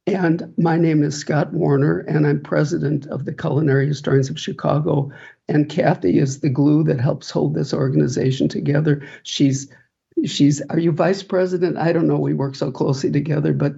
And my name is Scott Warner, and I'm president of the Culinary Historians of Chicago. And Kathy is the glue that helps hold this organization together. Are you vice president? I don't know. We work so closely together, but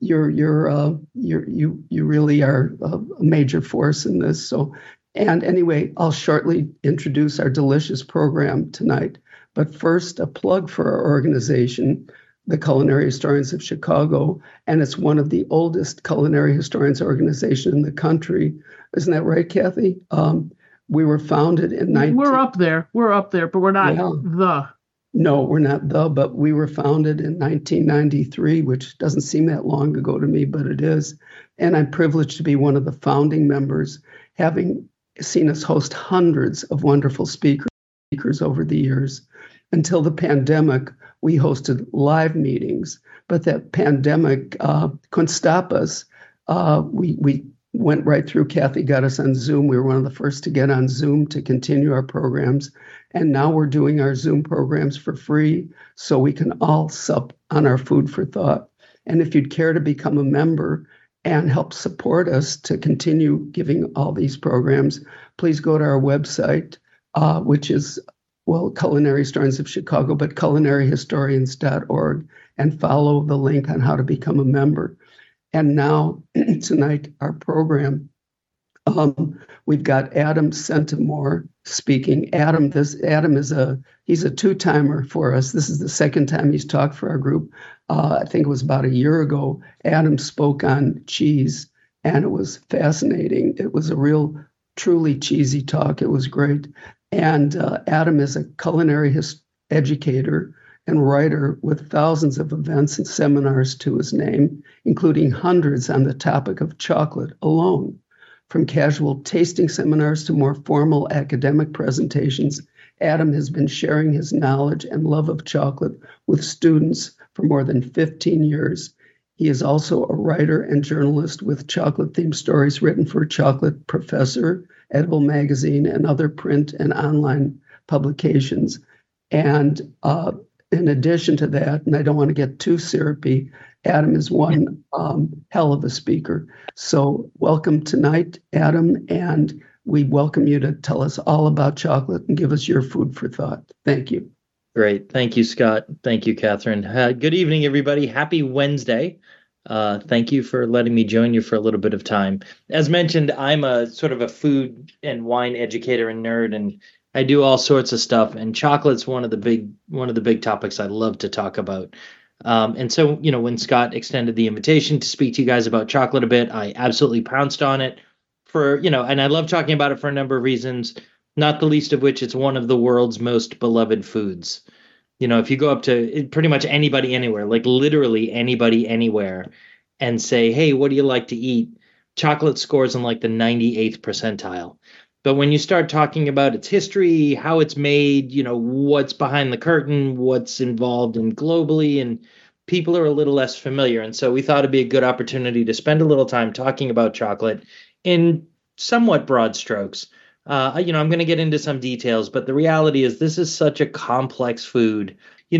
you really are a major force in this. So, and anyway, I'll shortly introduce our delicious program tonight. But first, a plug for our organization, the Culinary Historians of Chicago, and it's one of the oldest culinary historians organization in the country. Isn't that right, Kathy? We were founded in 19... We're up there, but we're not the. No, we're not the, but we were founded in 1993, which doesn't seem that long ago to me, but it is. And I'm privileged to be one of the founding members, having seen us host hundreds of wonderful speakers over the years. Until the pandemic, we hosted live meetings, but that pandemic couldn't stop us. We went right through. Kathy got us on Zoom. We were one of the first to get on Zoom to continue our programs. And now we're doing our Zoom programs for free so we can all sup on our food for thought. And if you'd care to become a member and help support us to continue giving all these programs, please go to our website, which is, Culinary Historians of Chicago, but culinaryhistorians.org, and follow the link on how to become a member. And now, tonight, our program, we've got Adam Centimore speaking. Adam is he's a two-timer for us. This is the second time he's talked for our group. I think it was about a year ago. Adam spoke on cheese, and it was fascinating. It was a real, truly cheesy talk. It was great. And Adam is a culinary educator and writer with thousands of events and seminars to his name, including hundreds on the topic of chocolate alone. From casual tasting seminars to more formal academic presentations, Adam has been sharing his knowledge and love of chocolate with students for more than 15 years. He is also a writer and journalist with chocolate-themed stories written for Chocolate Professor, Edible Magazine, and other print and online publications. And in addition to that, and I don't want to get too syrupy, Adam is one hell of a speaker. So welcome tonight, Adam, and we welcome you to tell us all about chocolate and give us your food for thought. Thank you. Great. Thank you, Scott. Thank you, Catherine. Good evening, everybody. Happy Wednesday. Thank you for letting me join you for a little bit of time. As mentioned, I'm a sort of a food and wine educator and nerd, and I do all sorts of stuff. And chocolate's one of the big topics I love to talk about. And so, when Scott extended the invitation to speak to you guys about chocolate a bit, I absolutely pounced on it and I love talking about it for a number of reasons, not the least of which it's one of the world's most beloved foods. If you go up to pretty much anybody anywhere, like literally anybody anywhere, and say, hey, what do you like to eat? Chocolate scores in like the 98th percentile. But when you start talking about its history, how it's made, what's behind the curtain, what's involved in globally, and people are a little less familiar. And so we thought it'd be a good opportunity to spend a little time talking about chocolate in somewhat broad strokes. I'm going to get into some details, but the reality is this is such a complex food.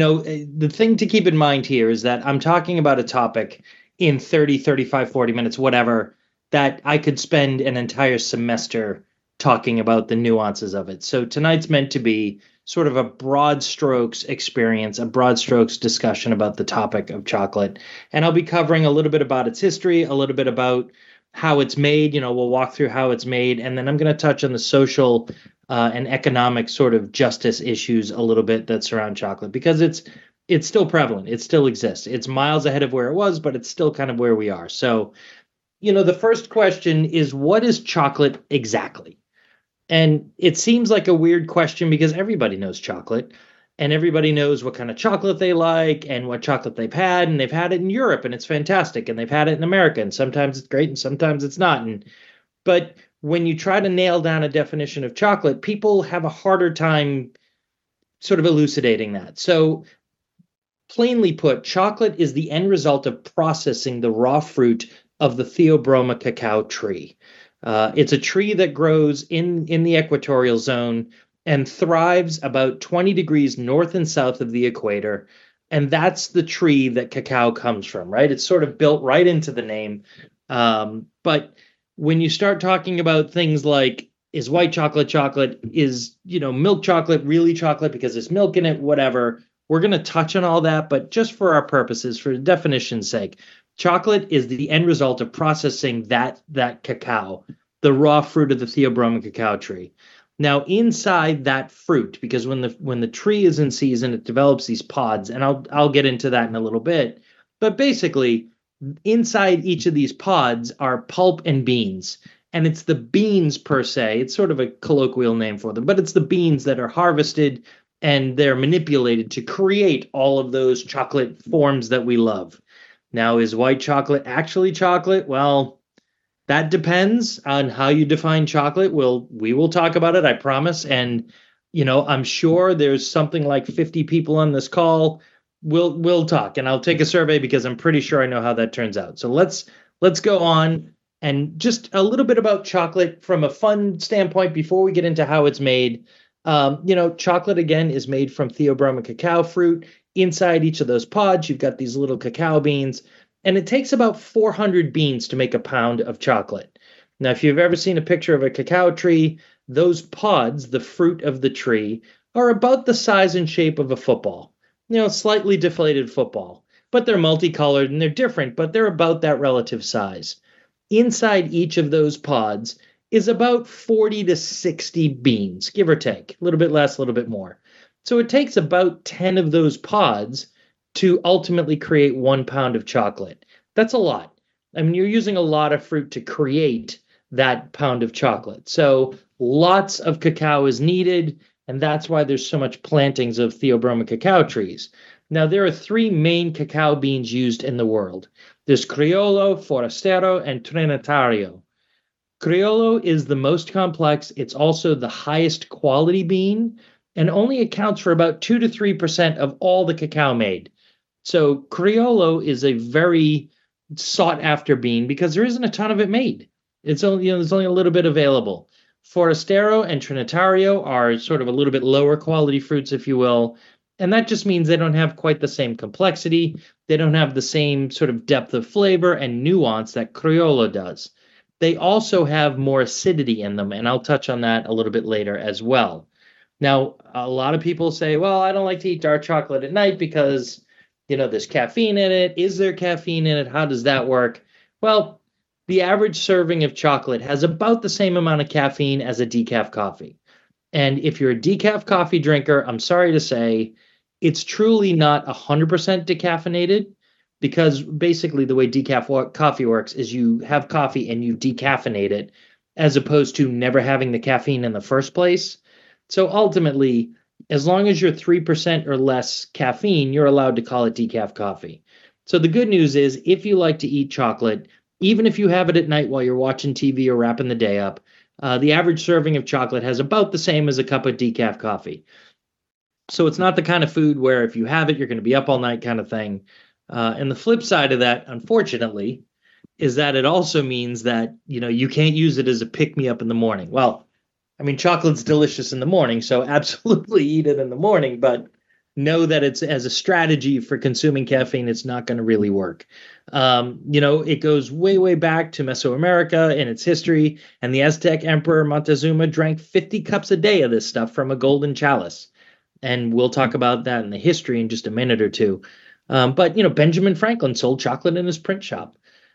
The thing to keep in mind here is that I'm talking about a topic in 30, 35, 40 minutes, whatever, that I could spend an entire semester talking about the nuances of it. So tonight's meant to be sort of a broad strokes experience, a broad strokes discussion about the topic of chocolate. And I'll be covering a little bit about its history, a little bit about how it's made. We'll walk through how it's made. And then I'm going to touch on the social and economic sort of justice issues a little bit that surround chocolate, because it's still prevalent. It still exists. It's miles ahead of where it was, but it's still kind of where we are. So, the first question is, what is chocolate exactly? And it seems like a weird question because everybody knows chocolate and everybody knows what kind of chocolate they like and what chocolate they've had. And they've had it in Europe and it's fantastic. And they've had it in America. And sometimes it's great and sometimes it's not. But when you try to nail down a definition of chocolate, people have a harder time sort of elucidating that. So plainly put, chocolate is the end result of processing the raw fruit of the Theobroma cacao tree. It's a tree that grows in the equatorial zone and thrives about 20 degrees north and south of the equator. And that's the tree that cacao comes from, right? It's sort of built right into the name. But when you start talking about things like, is white chocolate chocolate, is, milk chocolate really chocolate because there's milk in it, whatever, we're going to touch on all that. But just for our purposes, for definition's sake, chocolate is the end result of processing that cacao, the raw fruit of the Theobroma cacao tree. Now, inside that fruit, because when the tree is in season, it develops these pods, and I'll get into that in a little bit. But basically, inside each of these pods are pulp and beans, and it's the beans per se. It's sort of a colloquial name for them, but it's the beans that are harvested and they're manipulated to create all of those chocolate forms that we love. Now, is white chocolate actually chocolate? Well, that depends on how you define chocolate. We will talk about it, I promise. And, I'm sure there's something like 50 people on this call. We'll talk, and I'll take a survey because I'm pretty sure I know how that turns out. So let's go on, and just a little bit about chocolate from a fun standpoint before we get into how it's made. Chocolate, again, is made from Theobroma cacao fruit. Inside each of those pods, you've got these little cacao beans, and it takes about 400 beans to make a pound of chocolate. Now, if you've ever seen a picture of a cacao tree, those pods, the fruit of the tree, are about the size and shape of a football, slightly deflated football, but they're multicolored and they're different, but they're about that relative size. Inside each of those pods is about 40 to 60 beans, give or take, a little bit less, a little bit more. So it takes about 10 of those pods to ultimately create 1 pound of chocolate. That's a lot. I mean, you're using a lot of fruit to create that pound of chocolate. So lots of cacao is needed, and that's why there's so much plantings of Theobroma cacao trees. Now, there are 3 main cacao beans used in the world. There's Criollo, Forastero, and Trinitario. Criollo is the most complex. It's also the highest quality bean and only accounts for about 2 to 3% of all the cacao made. So Criollo is a very sought after bean because there isn't a ton of it made. It's only, there's only a little bit available. Forastero and Trinitario are sort of a little bit lower quality fruits, if you will. And that just means they don't have quite the same complexity. They don't have the same sort of depth of flavor and nuance that Criollo does. They also have more acidity in them, and I'll touch on that a little bit later as well. Now, a lot of people say, well, I don't like to eat dark chocolate at night because, there's caffeine in it. Is there caffeine in it? How does that work? Well, the average serving of chocolate has about the same amount of caffeine as a decaf coffee. And if you're a decaf coffee drinker, I'm sorry to say, it's truly not 100% decaffeinated, because basically the way decaf coffee works is you have coffee and you decaffeinate it as opposed to never having the caffeine in the first place. So ultimately, as long as you're 3% or less caffeine, you're allowed to call it decaf coffee. So the good news is if you like to eat chocolate, even if you have it at night while you're watching TV or wrapping the day up, the average serving of chocolate has about the same as a cup of decaf coffee. So it's not the kind of food where if you have it, you're going to be up all night kind of thing. And the flip side of that, unfortunately, is that it also means that, you can't use it as a pick-me-up in the morning. Well, I mean, chocolate's delicious in the morning, so absolutely eat it in the morning, but know that it's as a strategy for consuming caffeine, it's not going to really work. It goes way, way back to Mesoamerica in its history, and the Aztec Emperor Montezuma drank 50 cups a day of this stuff from a golden chalice. And we'll talk about that in the history in just a minute or two. But Benjamin Franklin sold chocolate in his print shop.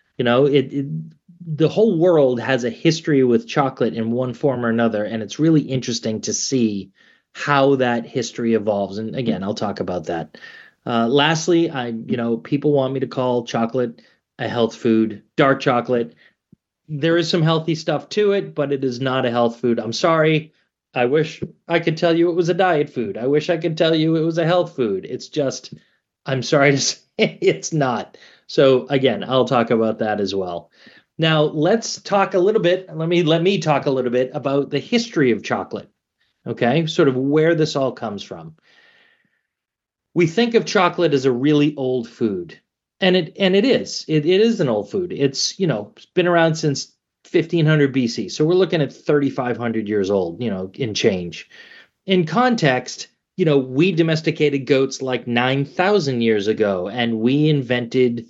The whole world has a history with chocolate in one form or another, and it's really interesting to see how that history evolves. And again, I'll talk about that. Lastly, people want me to call chocolate a health food, dark chocolate. There is some healthy stuff to it, but it is not a health food. I'm sorry. I wish I could tell you it was a diet food. I wish I could tell you it was a health food. It's just, I'm sorry to say it's not. So again, I'll talk about that as well. Now let's talk a little bit. Let me talk a little bit about the history of chocolate. Okay, sort of where this all comes from. We think of chocolate as a really old food, and it is. It is an old food. It's it's been around since 1500 BC. So we're looking at 3,500 years old, in change. In context, we domesticated goats like 9,000 years ago, and we invented,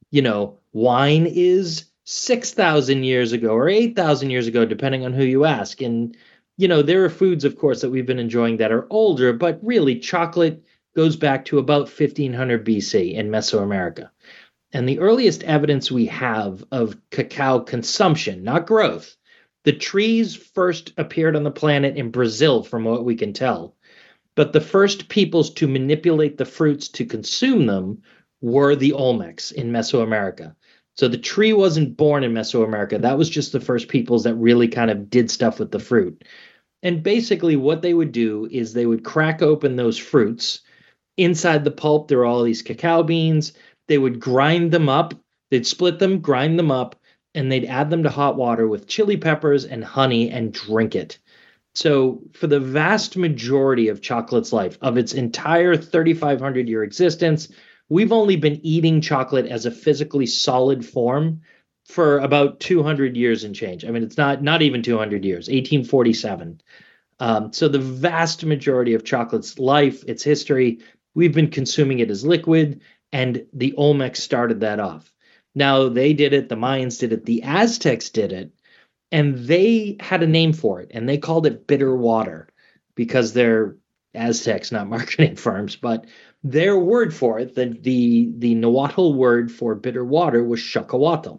wine is 6,000 years ago or 8,000 years ago, depending on who you ask. And, there are foods, of course, that we've been enjoying that are older, but really chocolate goes back to about 1500 BC in Mesoamerica. And the earliest evidence we have of cacao consumption, not growth, the trees first appeared on the planet in Brazil, from what we can tell. But the first peoples to manipulate the fruits to consume them were the Olmecs in Mesoamerica. So the tree wasn't born in Mesoamerica. That was just the first peoples that really kind of did stuff with the fruit. And basically what they would do is they would crack open those fruits. Inside the pulp, there are all these cacao beans. They would grind them up. They'd split them, grind them up, and they'd add them to hot water with chili peppers and honey and drink it. So for the vast majority of chocolate's life, of its entire 3,500-year existence, we've only been eating chocolate as a physically solid form for about 200 years and change. I mean, it's not even 200 years, 1847. So the vast majority of chocolate's life, its history, we've been consuming it as liquid, and the Olmecs started that off. Now, they did it, the Mayans did it, the Aztecs did it, and they had a name for it, and they called it bitter water because they're Aztecs, not marketing firms, but their word for it, the Nahuatl word for bitter water was xocoatl,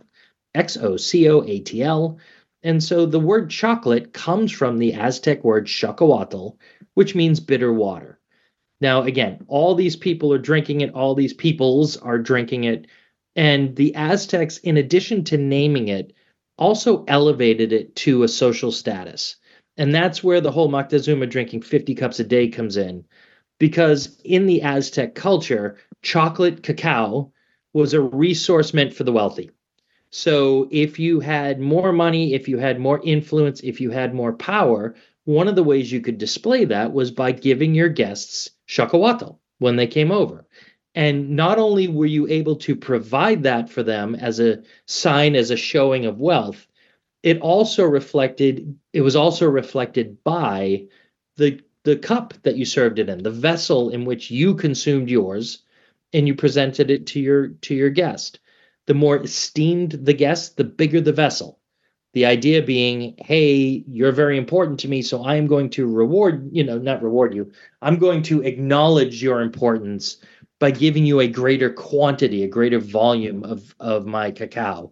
Xocoatl. And so the word chocolate comes from the Aztec word xocoatl, which means bitter water. Now, again, all these people are drinking it, all these peoples are drinking it, and the Aztecs, in addition to naming it, also elevated it to a social status. And that's where the whole Moctezuma drinking 50 cups a day comes in, because in the Aztec culture, chocolate cacao was a resource meant for the wealthy. So if you had more money, if you had more influence, if you had more power, one of the ways you could display that was by giving your guests xocoatl when they came over. And not only were you able to provide that for them as a sign, as a showing of wealth, it was also reflected by the cup that you served it in, the vessel in which you consumed yours, and you presented it to your guest. The more esteemed the guest, the bigger the vessel. The idea being, hey, you're very important to me, so I am going to not reward you. I'm going to acknowledge your importance by giving you a greater quantity, a greater volume of my cacao.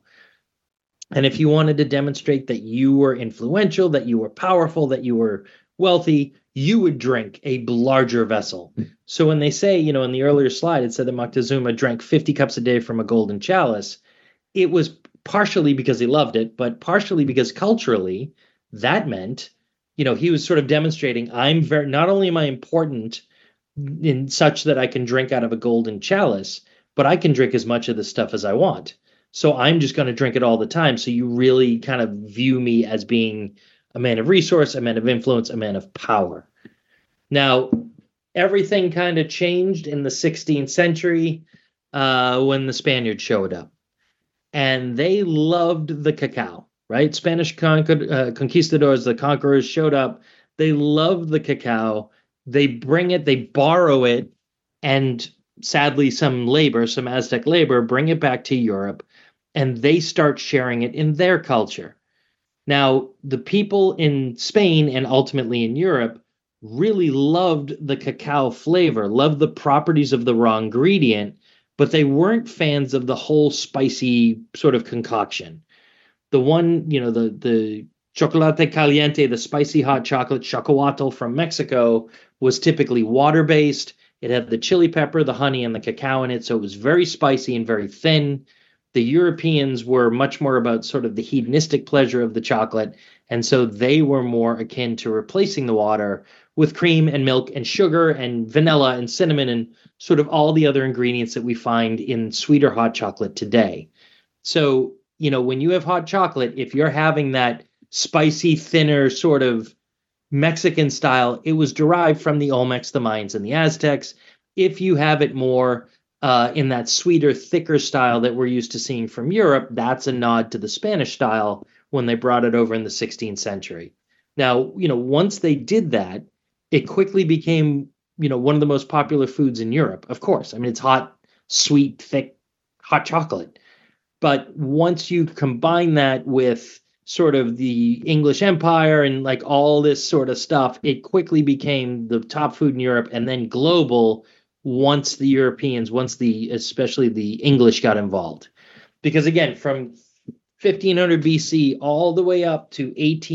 And if you wanted to demonstrate that you were influential, that you were powerful, that you were wealthy, you would drink a larger vessel. So when they say, in the earlier slide, it said that Moctezuma drank 50 cups a day from a golden chalice, it was partially because he loved it, but partially because culturally that meant, he was sort of demonstrating, not only am I important in such that I can drink out of a golden chalice, but I can drink as much of this stuff as I want. So I'm just going to drink it all the time. So you really kind of view me as being a man of resource, a man of influence, a man of power. Now, everything kind of changed in the 16th century when the Spaniards showed up. And they loved the cacao, right? Spanish conquistadors, the conquerors showed up. They loved the cacao. They bring it, they borrow it, and sadly some Aztec labor, bring it back to Europe, and they start sharing it in their culture. Now, the people in Spain and ultimately in Europe really loved the cacao flavor, loved the properties of the raw ingredient, but they weren't fans of the whole spicy sort of concoction. The one, the chocolate caliente, the spicy hot chocolate, xocoatl from Mexico, was typically water-based. It had the chili pepper, the honey, and the cacao in it, so it was very spicy and very thin. The Europeans were much more about sort of the hedonistic pleasure of the chocolate, and so they were more akin to replacing the water with cream and milk and sugar and vanilla and cinnamon and sort of all the other ingredients that we find in sweeter hot chocolate today. So, when you have hot chocolate, if you're having that spicy, thinner sort of Mexican style, it was derived from the Olmecs, the Mayans, and the Aztecs. If you have it more in that sweeter, thicker style that we're used to seeing from Europe, that's a nod to the Spanish style when they brought it over in the 16th century. Now, once they did that, it quickly became one of the most popular foods in Europe, of course. I mean, it's hot, sweet, thick, hot chocolate. But once you combine that with sort of the English Empire and like all this sort of stuff, it quickly became the top food in Europe and then global once the Europeans, especially the English got involved. Because again, from 1500 BC all the way up to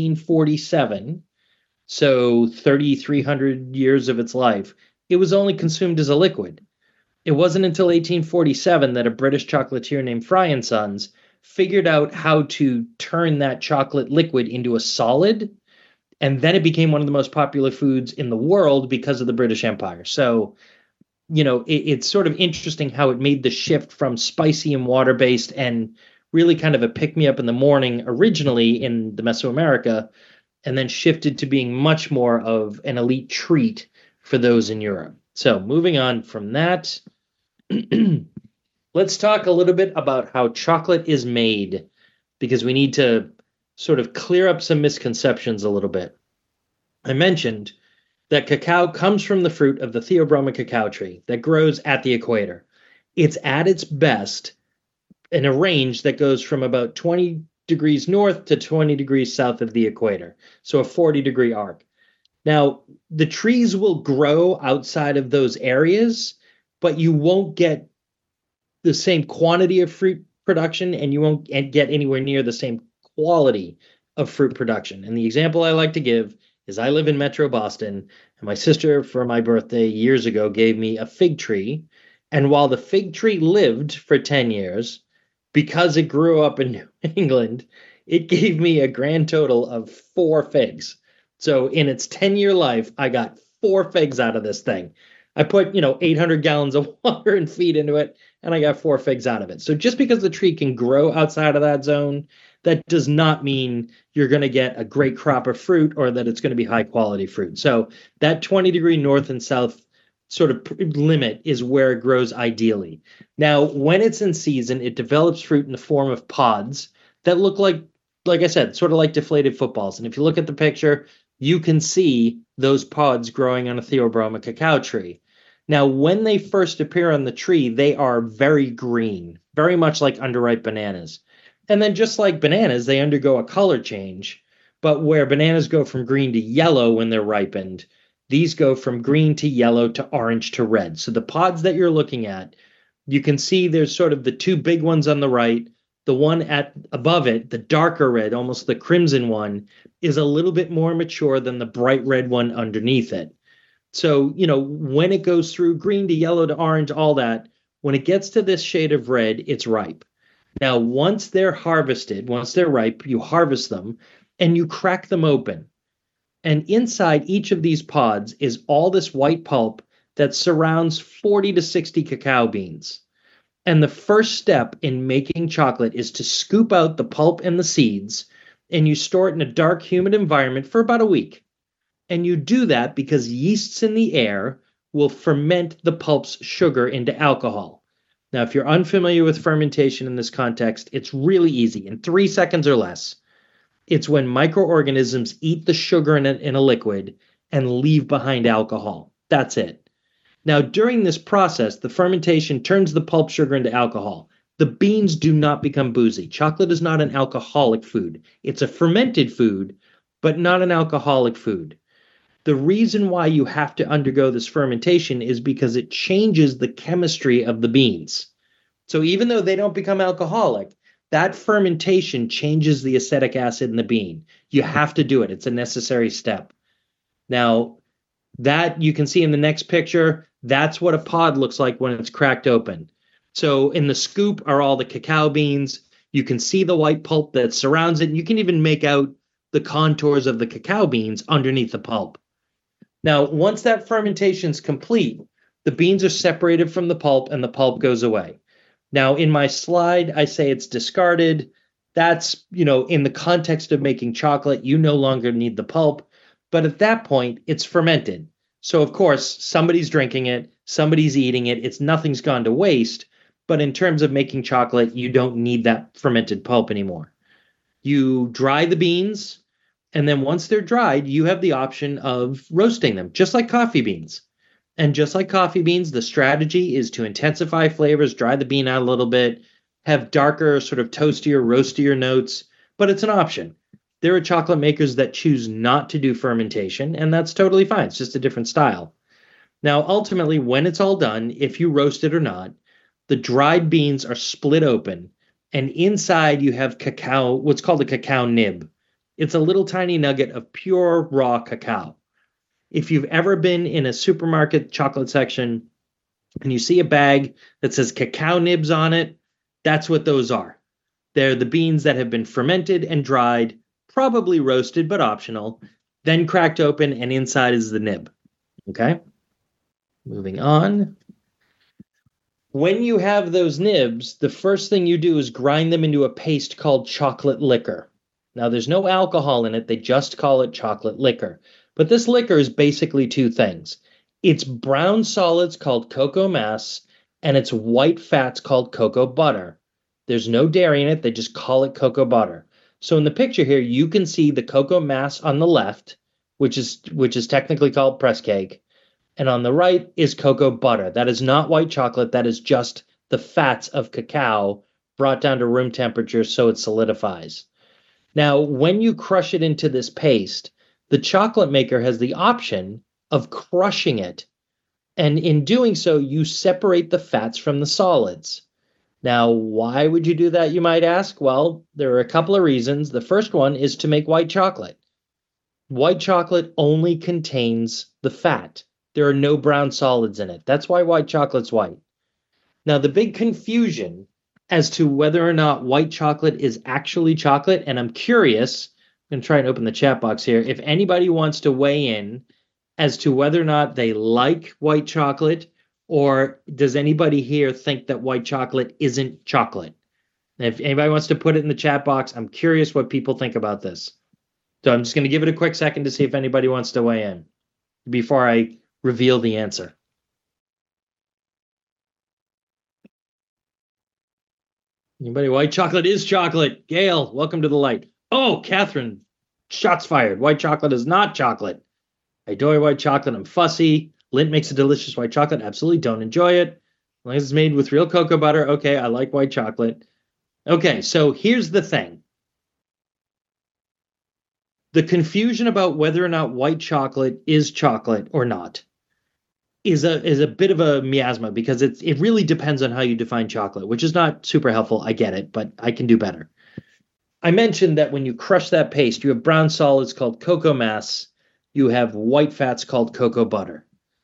1847, so 3,300 years of its life, it was only consumed as a liquid. It wasn't until 1847 that a British chocolatier named Fry & Sons figured out how to turn that chocolate liquid into a solid, and then it became one of the most popular foods in the world because of the British Empire. So, it's sort of interesting how it made the shift from spicy and water-based and really kind of a pick-me-up in the morning originally in the Mesoamerica, and then shifted to being much more of an elite treat for those in Europe. So moving on from that, let's talk a little bit about how chocolate is made, because we need to sort of clear up some misconceptions a little bit. I mentioned that cacao comes from the fruit of the Theobroma cacao tree that grows at the equator. It's at its best in a range that goes from about 20 degrees north to 20 degrees south of the equator, so a 40-degree arc. Now, the trees will grow outside of those areas, but you won't get the same quantity of fruit production, and you won't get anywhere near the same quality of fruit production. And the example I like to give is I live in Metro Boston, and my sister, for my birthday years ago, gave me a fig tree. And while the fig tree lived for 10 years, because it grew up in New England, it gave me a grand total of 4 figs. So in its 10-year life, I got 4 figs out of this thing. I put, 800 gallons of water and feed into it, and I got 4 figs out of it. So just because the tree can grow outside of that zone, that does not mean you're going to get a great crop of fruit or that it's going to be high quality fruit. So that 20-degree north and south sort of limit is where it grows ideally. Now, when it's in season, it develops fruit in the form of pods that look like I said, sort of like deflated footballs. And if you look at the picture, you can see those pods growing on a Theobroma cacao tree. Now, when they first appear on the tree, they are very green, very much like underripe bananas. And then just like bananas, they undergo a color change. But where bananas go from green to yellow when they're ripened, these go from green to yellow to orange to red. So the pods that you're looking at, you can see there's sort of the 2 big ones on the right. The one above it, the darker red, almost the crimson one, is a little bit more mature than the bright red one underneath it. So, when it goes through green to yellow to orange, all that, when it gets to this shade of red, it's ripe. Now, once they're harvested, once they're ripe, you harvest them and you crack them open. And inside each of these pods is all this white pulp that surrounds 40 to 60 cacao beans. And the first step in making chocolate is to scoop out the pulp and the seeds, and you store it in a dark, humid environment for about a week. And you do that because yeasts in the air will ferment the pulp's sugar into alcohol. Now, if you're unfamiliar with fermentation in this context, it's really easy. In 3 seconds or less, it's when microorganisms eat the sugar in a liquid and leave behind alcohol. That's it. Now, during this process, the fermentation turns the pulp sugar into alcohol. The beans do not become boozy. Chocolate is not an alcoholic food. It's a fermented food, but not an alcoholic food. The reason why you have to undergo this fermentation is because it changes the chemistry of the beans. So even though they don't become alcoholic, that fermentation changes the acetic acid in the bean. You have to do it. It's a necessary step. Now, that you can see in the next picture, that's what a pod looks like when it's cracked open. So in the scoop are all the cacao beans. You can see the white pulp that surrounds it. And you can even make out the contours of the cacao beans underneath the pulp. Now, once that fermentation is complete, the beans are separated from the pulp and the pulp goes away. Now, in my slide, I say it's discarded. That's, in the context of making chocolate, you no longer need the pulp. But at that point, it's fermented. So, of course, somebody's drinking it, somebody's eating it. Nothing's gone to waste. But in terms of making chocolate, you don't need that fermented pulp anymore. You dry the beans, and then once they're dried, you have the option of roasting them, just like coffee beans. And just like coffee beans, the strategy is to intensify flavors, dry the bean out a little bit, have darker, sort of toastier, roastier notes, but it's an option. There are chocolate makers that choose not to do fermentation, and that's totally fine. It's just a different style. Now, ultimately, when it's all done, if you roast it or not, the dried beans are split open, and inside you have cacao, what's called a cacao nib. It's a little tiny nugget of pure raw cacao. If you've ever been in a supermarket chocolate section and you see a bag that says cacao nibs on it, that's what those are. They're the beans that have been fermented and dried, probably roasted, but optional, then cracked open, and inside is the nib. Okay? Moving on. When you have those nibs, the first thing you do is grind them into a paste called chocolate liquor. Now, there's no alcohol in it. They just call it chocolate liquor. But this liquor is basically two things. It's brown solids called cocoa mass, and it's white fats called cocoa butter. There's no dairy in it. They just call it cocoa butter. So in the picture here, you can see the cocoa mass on the left, which is technically called press cake. And on the right is cocoa butter. That is not white chocolate. That is just the fats of cacao brought down to room temperature so it solidifies. Now, when you crush it into this paste, the chocolate maker has the option of crushing it. And in doing so, you separate the fats from the solids. Now, why would you do that, you might ask? Well, there are a couple of reasons. The first one is to make white chocolate. White chocolate only contains the fat. There are no brown solids in it. That's why white chocolate's white. Now, the big confusion as to whether or not white chocolate is actually chocolate, and I'm curious, I'm going to try and open the chat box here, if anybody wants to weigh in as to whether or not they like white chocolate, or does anybody here think that white chocolate isn't chocolate? If anybody wants to put it in the chat box, I'm curious what people think about this. So I'm just going to give it a quick second to see if anybody wants to weigh in before I reveal the answer. Anybody? White chocolate is chocolate. Gail, welcome to the light. Oh, Catherine, shots fired. White chocolate is not chocolate. I adore white chocolate. I'm fussy. Lint makes a delicious white chocolate. Absolutely don't enjoy it. As long as it's made with real cocoa butter. Okay, I like white chocolate. Okay, so here's the thing. The confusion about whether or not white chocolate is chocolate or not is a bit of a miasma, because it really depends on how you define chocolate, which is not super helpful. I get it, but I can do better. I mentioned that when you crush that paste, you have brown solids called cocoa mass. You have white fats called cocoa butter.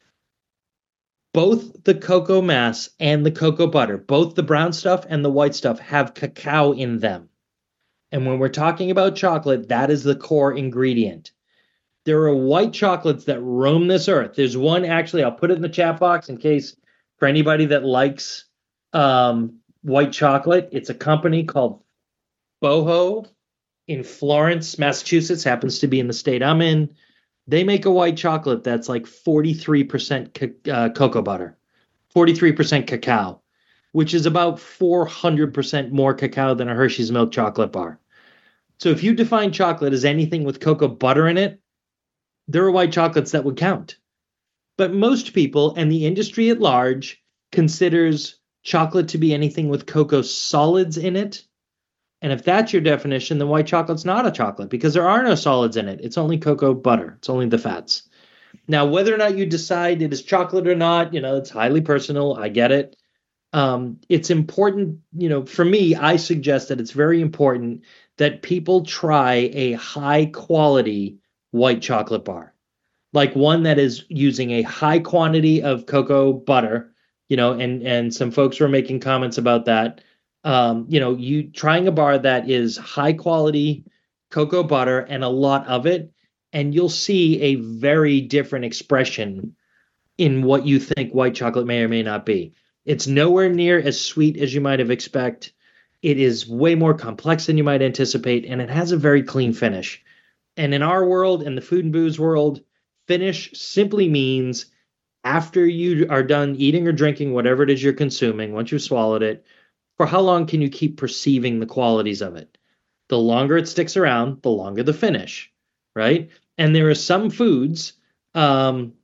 Both the cocoa mass and the cocoa butter, both the brown stuff and the white stuff, have cacao in them. And when we're talking about chocolate, that is the core ingredient. There are white chocolates that roam this earth. There's one, actually, I'll put it in the chat box in case for anybody that likes white chocolate. It's a company called Boho in Florence, Massachusetts, happens to be in the state I'm in. They make a white chocolate that's like 43% cocoa butter, 43% cacao, which is about 400% more cacao than a Hershey's milk chocolate bar. So if you define chocolate as anything with cocoa butter in it, there are white chocolates that would count. But most people and the industry at large considers chocolate to be anything with cocoa solids in it. And if that's your definition, then white chocolate's not a chocolate, because there are no solids in it. It's only cocoa butter. It's only the fats. Now, whether or not you decide it is chocolate or not, it's highly personal. I get it. It's important, for me, I suggest that it's very important that people try a high quality white chocolate bar, like one that is using a high quantity of cocoa butter, and some folks were making comments about that. You trying a bar that is high quality cocoa butter and a lot of it, and you'll see a very different expression in what you think white chocolate may or may not be. It's nowhere near as sweet as you might have expected. It is way more complex than you might anticipate, and it has a very clean finish. And in our world, in the food and booze world, finish simply means after you are done eating or drinking whatever it is you're consuming, once you've swallowed it, for how long can you keep perceiving the qualities of it? The longer it sticks around, the longer the finish, right? And there are some foods that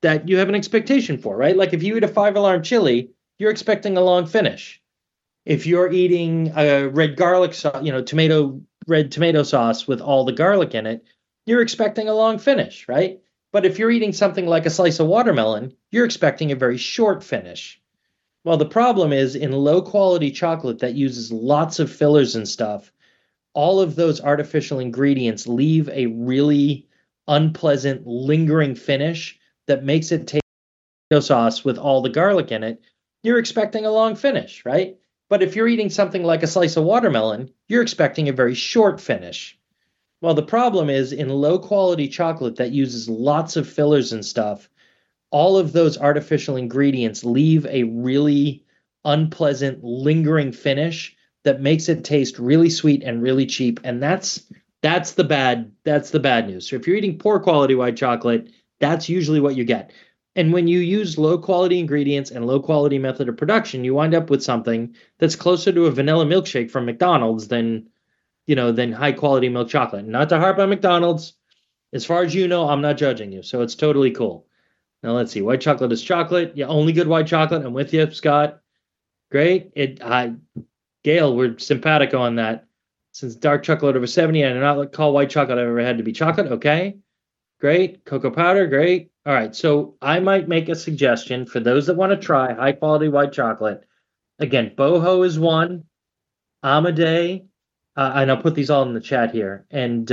that you have an expectation for, right? Like if you eat a 5-alarm chili, you're expecting a long finish. If you're eating a red garlic sauce, red tomato sauce with all the garlic in it, you're expecting a long finish, right? But if you're eating something like a slice of watermelon, you're expecting a very short finish. Well, the problem is in low quality chocolate that uses lots of fillers and stuff, all of those artificial ingredients leave a really unpleasant, lingering finish that makes it taste like tomato sauce with all the garlic in it. You're expecting a long finish, right? But if you're eating something like a slice of watermelon, you're expecting a very short finish. Well, the problem is in low quality chocolate that uses lots of fillers and stuff, all of those artificial ingredients leave a really unpleasant, lingering finish that makes it taste really sweet and really cheap. And that's the bad news. So if you're eating poor quality white chocolate, that's usually what you get. And when you use low quality ingredients and low quality method of production, you wind up with something that's closer to a vanilla milkshake from McDonald's than high quality milk chocolate. Not to harp on McDonald's. As far as you know, I'm not judging you. So it's totally cool. Now let's see. White chocolate is chocolate. Yeah, only good white chocolate. I'm with you, Scott. Great. Gail, we're simpatico on that. Since dark chocolate over 70, I do not call white chocolate I've ever had to be chocolate. Okay. Great. Cocoa powder. Great. All right. So I might make a suggestion for those that want to try high quality white chocolate. Again, Boho is one. Amade. And I'll put these all in the chat here. And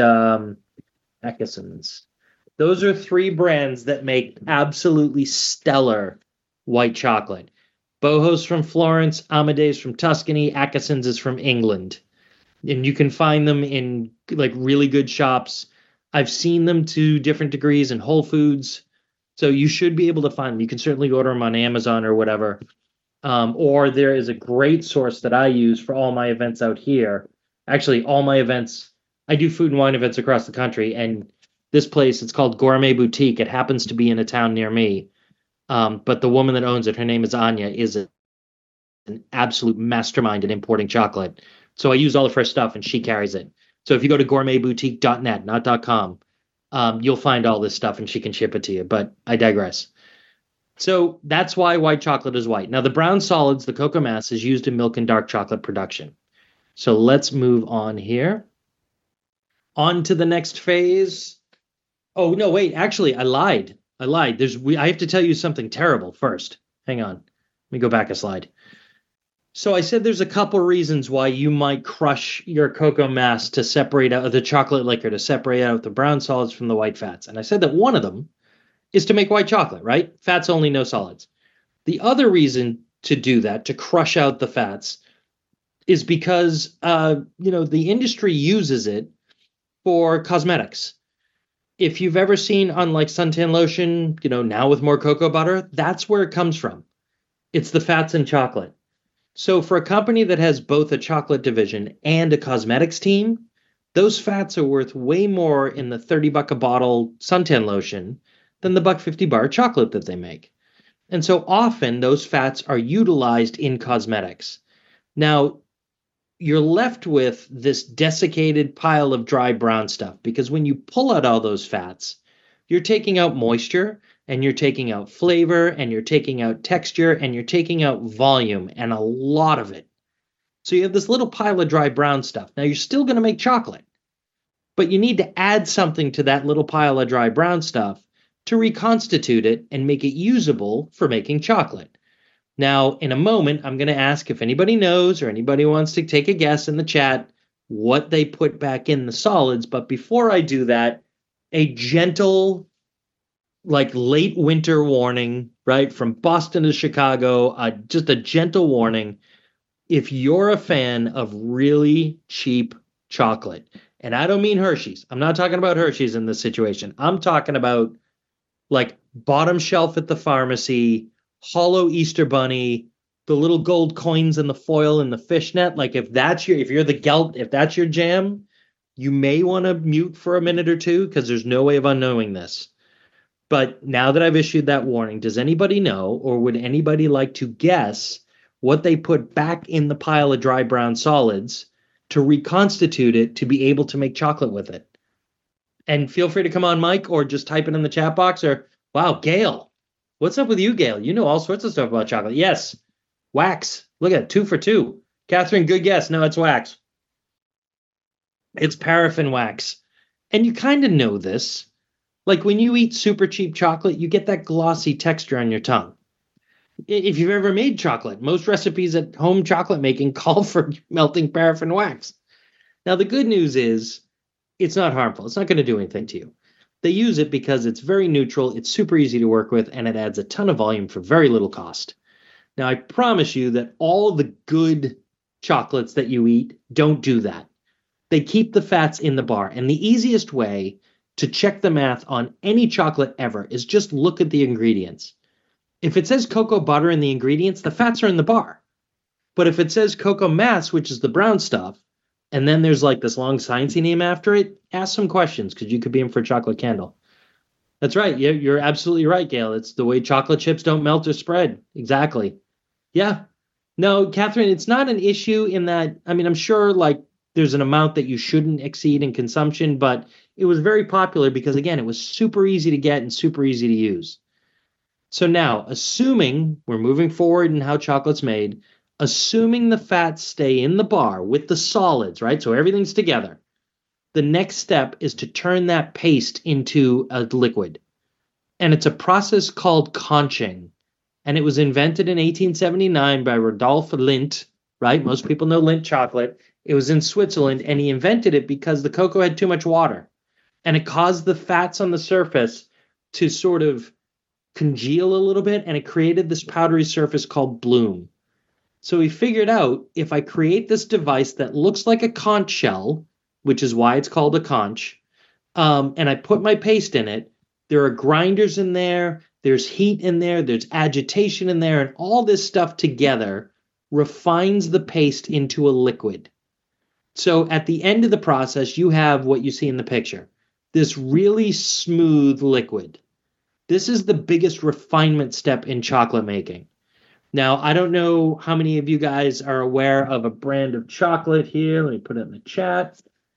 Atkinson's. Those are 3 brands that make absolutely stellar white chocolate. Boho's from Florence, Amade's from Tuscany, Atkinson's is from England. And you can find them in like really good shops. I've seen them to different degrees in Whole Foods. So you should be able to find them. You can certainly order them on Amazon or whatever. Or there is a great source that I use for all my events out here. Actually, all my events, I do food and wine events across the country. And this place, it's called Gourmet Boutique. It happens to be in a town near me. But the woman that owns it, her name is Anya, is an absolute mastermind in importing chocolate. So I use all of her stuff and she carries it. So if you go to gourmetboutique.net, not .com, you'll find all this stuff and she can ship it to you. But I digress. So that's why white chocolate is white. Now the brown solids, the cocoa mass, is used in milk and dark chocolate production. So let's move on here. On to the next phase. Oh, no, wait, actually, I lied. I have to tell you something terrible first. Hang on. Let me go back a slide. So I said there's a couple reasons why you might crush your cocoa mass to separate out the chocolate liquor, to separate out the brown solids from the white fats. And I said that one of them is to make white chocolate, right? Fats only, no solids. The other reason to do that, to crush out the fats, is because, the industry uses it for cosmetics. If you've ever seen on like suntan lotion, now with more cocoa butter, that's where it comes from. It's the fats in chocolate. So for a company that has both a chocolate division and a cosmetics team, those fats are worth way more in the $30 a bottle suntan lotion than the $1.50 bar chocolate that they make. And so often those fats are utilized in cosmetics. Now, you're left with this desiccated pile of dry brown stuff because when you pull out all those fats, you're taking out moisture and you're taking out flavor and you're taking out texture and you're taking out volume, and a lot of it. So you have this little pile of dry brown stuff. Now you're still going to make chocolate, but you need to add something to that little pile of dry brown stuff to reconstitute it and make it usable for making chocolate. Now, in a moment, I'm going to ask if anybody knows or anybody wants to take a guess in the chat what they put back in the solids. But before I do that, a gentle, like late winter warning, right? From Boston to Chicago, just a gentle warning. If you're a fan of really cheap chocolate, and I don't mean Hershey's. I'm not talking about Hershey's in this situation. I'm talking about like bottom shelf at the pharmacy, hollow Easter bunny, the little gold coins and the foil and the fishnet. Like if that's your jam, you may want to mute for a minute or two because there's no way of unknowing this. But now that I've issued that warning, does anybody know, or would anybody like to guess what they put back in the pile of dry brown solids to reconstitute it to be able to make chocolate with it? And feel free to come on, Mike, or just type it in the chat box. Or, wow, Gail, What's up with you, Gail? You know all sorts of stuff about chocolate. Yes, wax. Look at it, 2 for 2. Catherine, good guess. No, it's wax. It's paraffin wax. And you kind of know this. Like when you eat super cheap chocolate, you get that glossy texture on your tongue. If you've ever made chocolate, most recipes at home chocolate making call for melting paraffin wax. Now, the good news is it's not harmful. It's not going to do anything to you. They use it because it's very neutral, it's super easy to work with, and it adds a ton of volume for very little cost. Now, I promise you that all the good chocolates that you eat don't do that. They keep the fats in the bar. And the easiest way to check the math on any chocolate ever is just look at the ingredients. If it says cocoa butter in the ingredients, the fats are in the bar. But if it says cocoa mass, which is the brown stuff, and then there's like this long sciencey name after it, ask some questions because you could be in for a chocolate candle. That's right. You're absolutely right, Gail. It's the way chocolate chips don't melt or spread. Exactly. Yeah. No, Catherine, it's not an issue in that. I mean, I'm sure like there's an amount that you shouldn't exceed in consumption, but it was very popular because, again, it was super easy to get and super easy to use. So now, assuming we're moving forward in how chocolate's made, assuming the fats stay in the bar with the solids, right? So everything's together. The next step is to turn that paste into a liquid. And it's a process called conching. And it was invented in 1879 by Rodolphe Lindt, right? Most people know Lindt chocolate. It was in Switzerland, and he invented it because the cocoa had too much water. And it caused the fats on the surface to sort of congeal a little bit, and it created this powdery surface called bloom. So he figured out, if I create this device that looks like a conch shell, which is why it's called a conch, and I put my paste in it, there are grinders in there, there's heat in there, there's agitation in there, and all this stuff together refines the paste into a liquid. So at the end of the process, you have what you see in the picture, this really smooth liquid. This is the biggest refinement step in chocolate making. Now, I don't know how many of you guys are aware of a brand of chocolate here. Let me put it in the chat.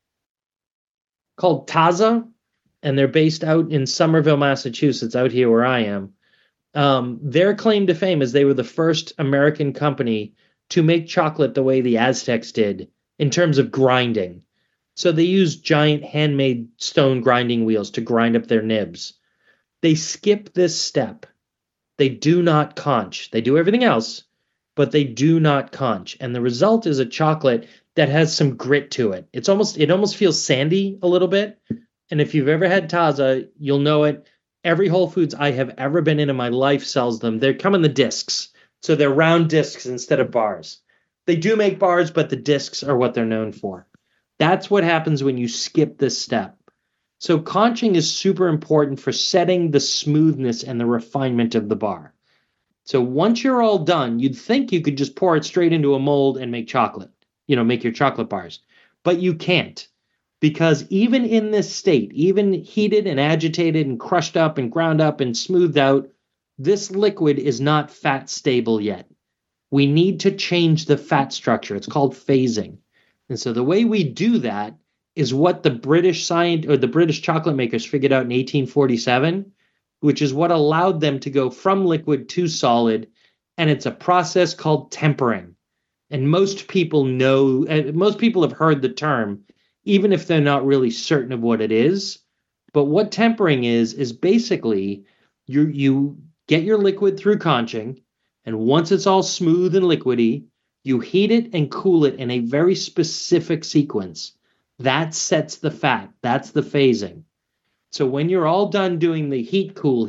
Called Taza, and they're based out in Somerville, Massachusetts, out here where I am. Their claim to fame is they were the first American company to make chocolate the way the Aztecs did in terms of grinding. So they use giant handmade stone grinding wheels to grind up their nibs. They skip this step. They do not conch. They do everything else, but they do not conch. And the result is a chocolate that has some grit to it. It almost feels sandy a little bit. And if you've ever had Taza, you'll know it. Every Whole Foods I have ever been in my life sells them. They come in the discs. So they're round discs instead of bars. They do make bars, but the discs are what they're known for. That's what happens when you skip this step. So conching is super important for setting the smoothness and the refinement of the bar. So once you're all done, you'd think you could just pour it straight into a mold and make chocolate, make your chocolate bars. But you can't, because even in this state, even heated and agitated and crushed up and ground up and smoothed out, this liquid is not fat stable yet. We need to change the fat structure. It's called phasing. And so the way we do that is what the British chocolate makers figured out in 1847, which is what allowed them to go from liquid to solid. And it's a process called tempering. And most people have heard the term, even if they're not really certain of what it is. But what tempering is basically you get your liquid through conching, and once it's all smooth and liquidy, you heat it and cool it in a very specific sequence. That sets the fat. That's the phasing. So when you're all done doing the heat, cool,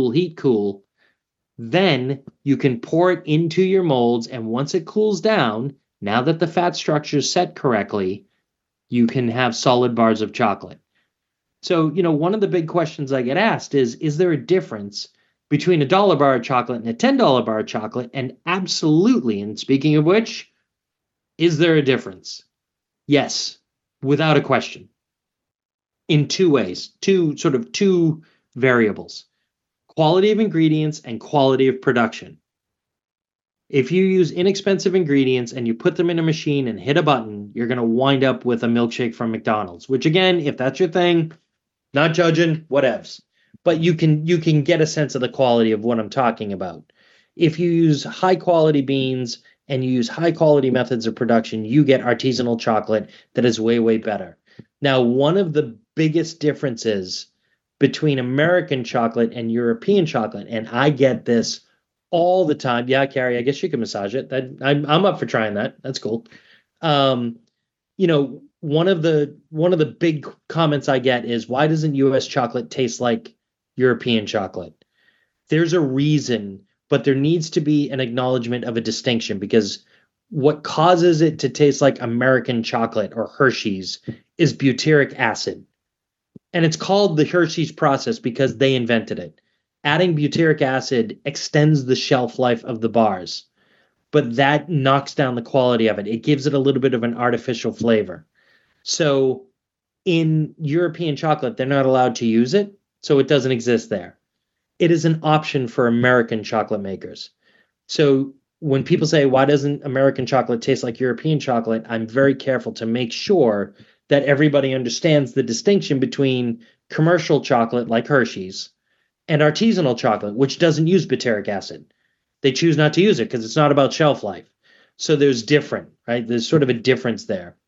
then you can pour it into your molds. And once it cools down, now that the fat structure is set correctly, you can have solid bars of chocolate. So, one of the big questions I get asked is there a difference between a $1 bar of chocolate and a $10 bar of chocolate? And absolutely. And speaking of which, is there a difference? Yes. Without a question, in two ways, two variables, quality of ingredients and quality of production. If you use inexpensive ingredients and you put them in a machine and hit a button, you're going to wind up with a milkshake from McDonald's, which again, if that's your thing, not judging, whatevs. but you can get a sense of the quality of what I'm talking about. If you use high quality beans and you use high quality methods of production, you get artisanal chocolate that is way, way better. Now, one of the biggest differences between American chocolate and European chocolate, and I get this all the time. Yeah, Carrie, I guess you can massage it. I'm up for trying that. That's cool. One of the big comments I get is, why doesn't U.S. chocolate taste like European chocolate? There's a reason, but there needs to be an acknowledgement of a distinction, because what causes it to taste like American chocolate or Hershey's is butyric acid. And it's called the Hershey's process because they invented it. Adding butyric acid extends the shelf life of the bars, but that knocks down the quality of it. It gives it a little bit of an artificial flavor. So in European chocolate, they're not allowed to use it, so it doesn't exist there. It is an option for American chocolate makers. So when people say, why doesn't American chocolate taste like European chocolate? I'm very careful to make sure that everybody understands the distinction between commercial chocolate like Hershey's and artisanal chocolate, which doesn't use butyric acid. They choose not to use it because it's not about shelf life. So there's different, right? There's sort of a difference there.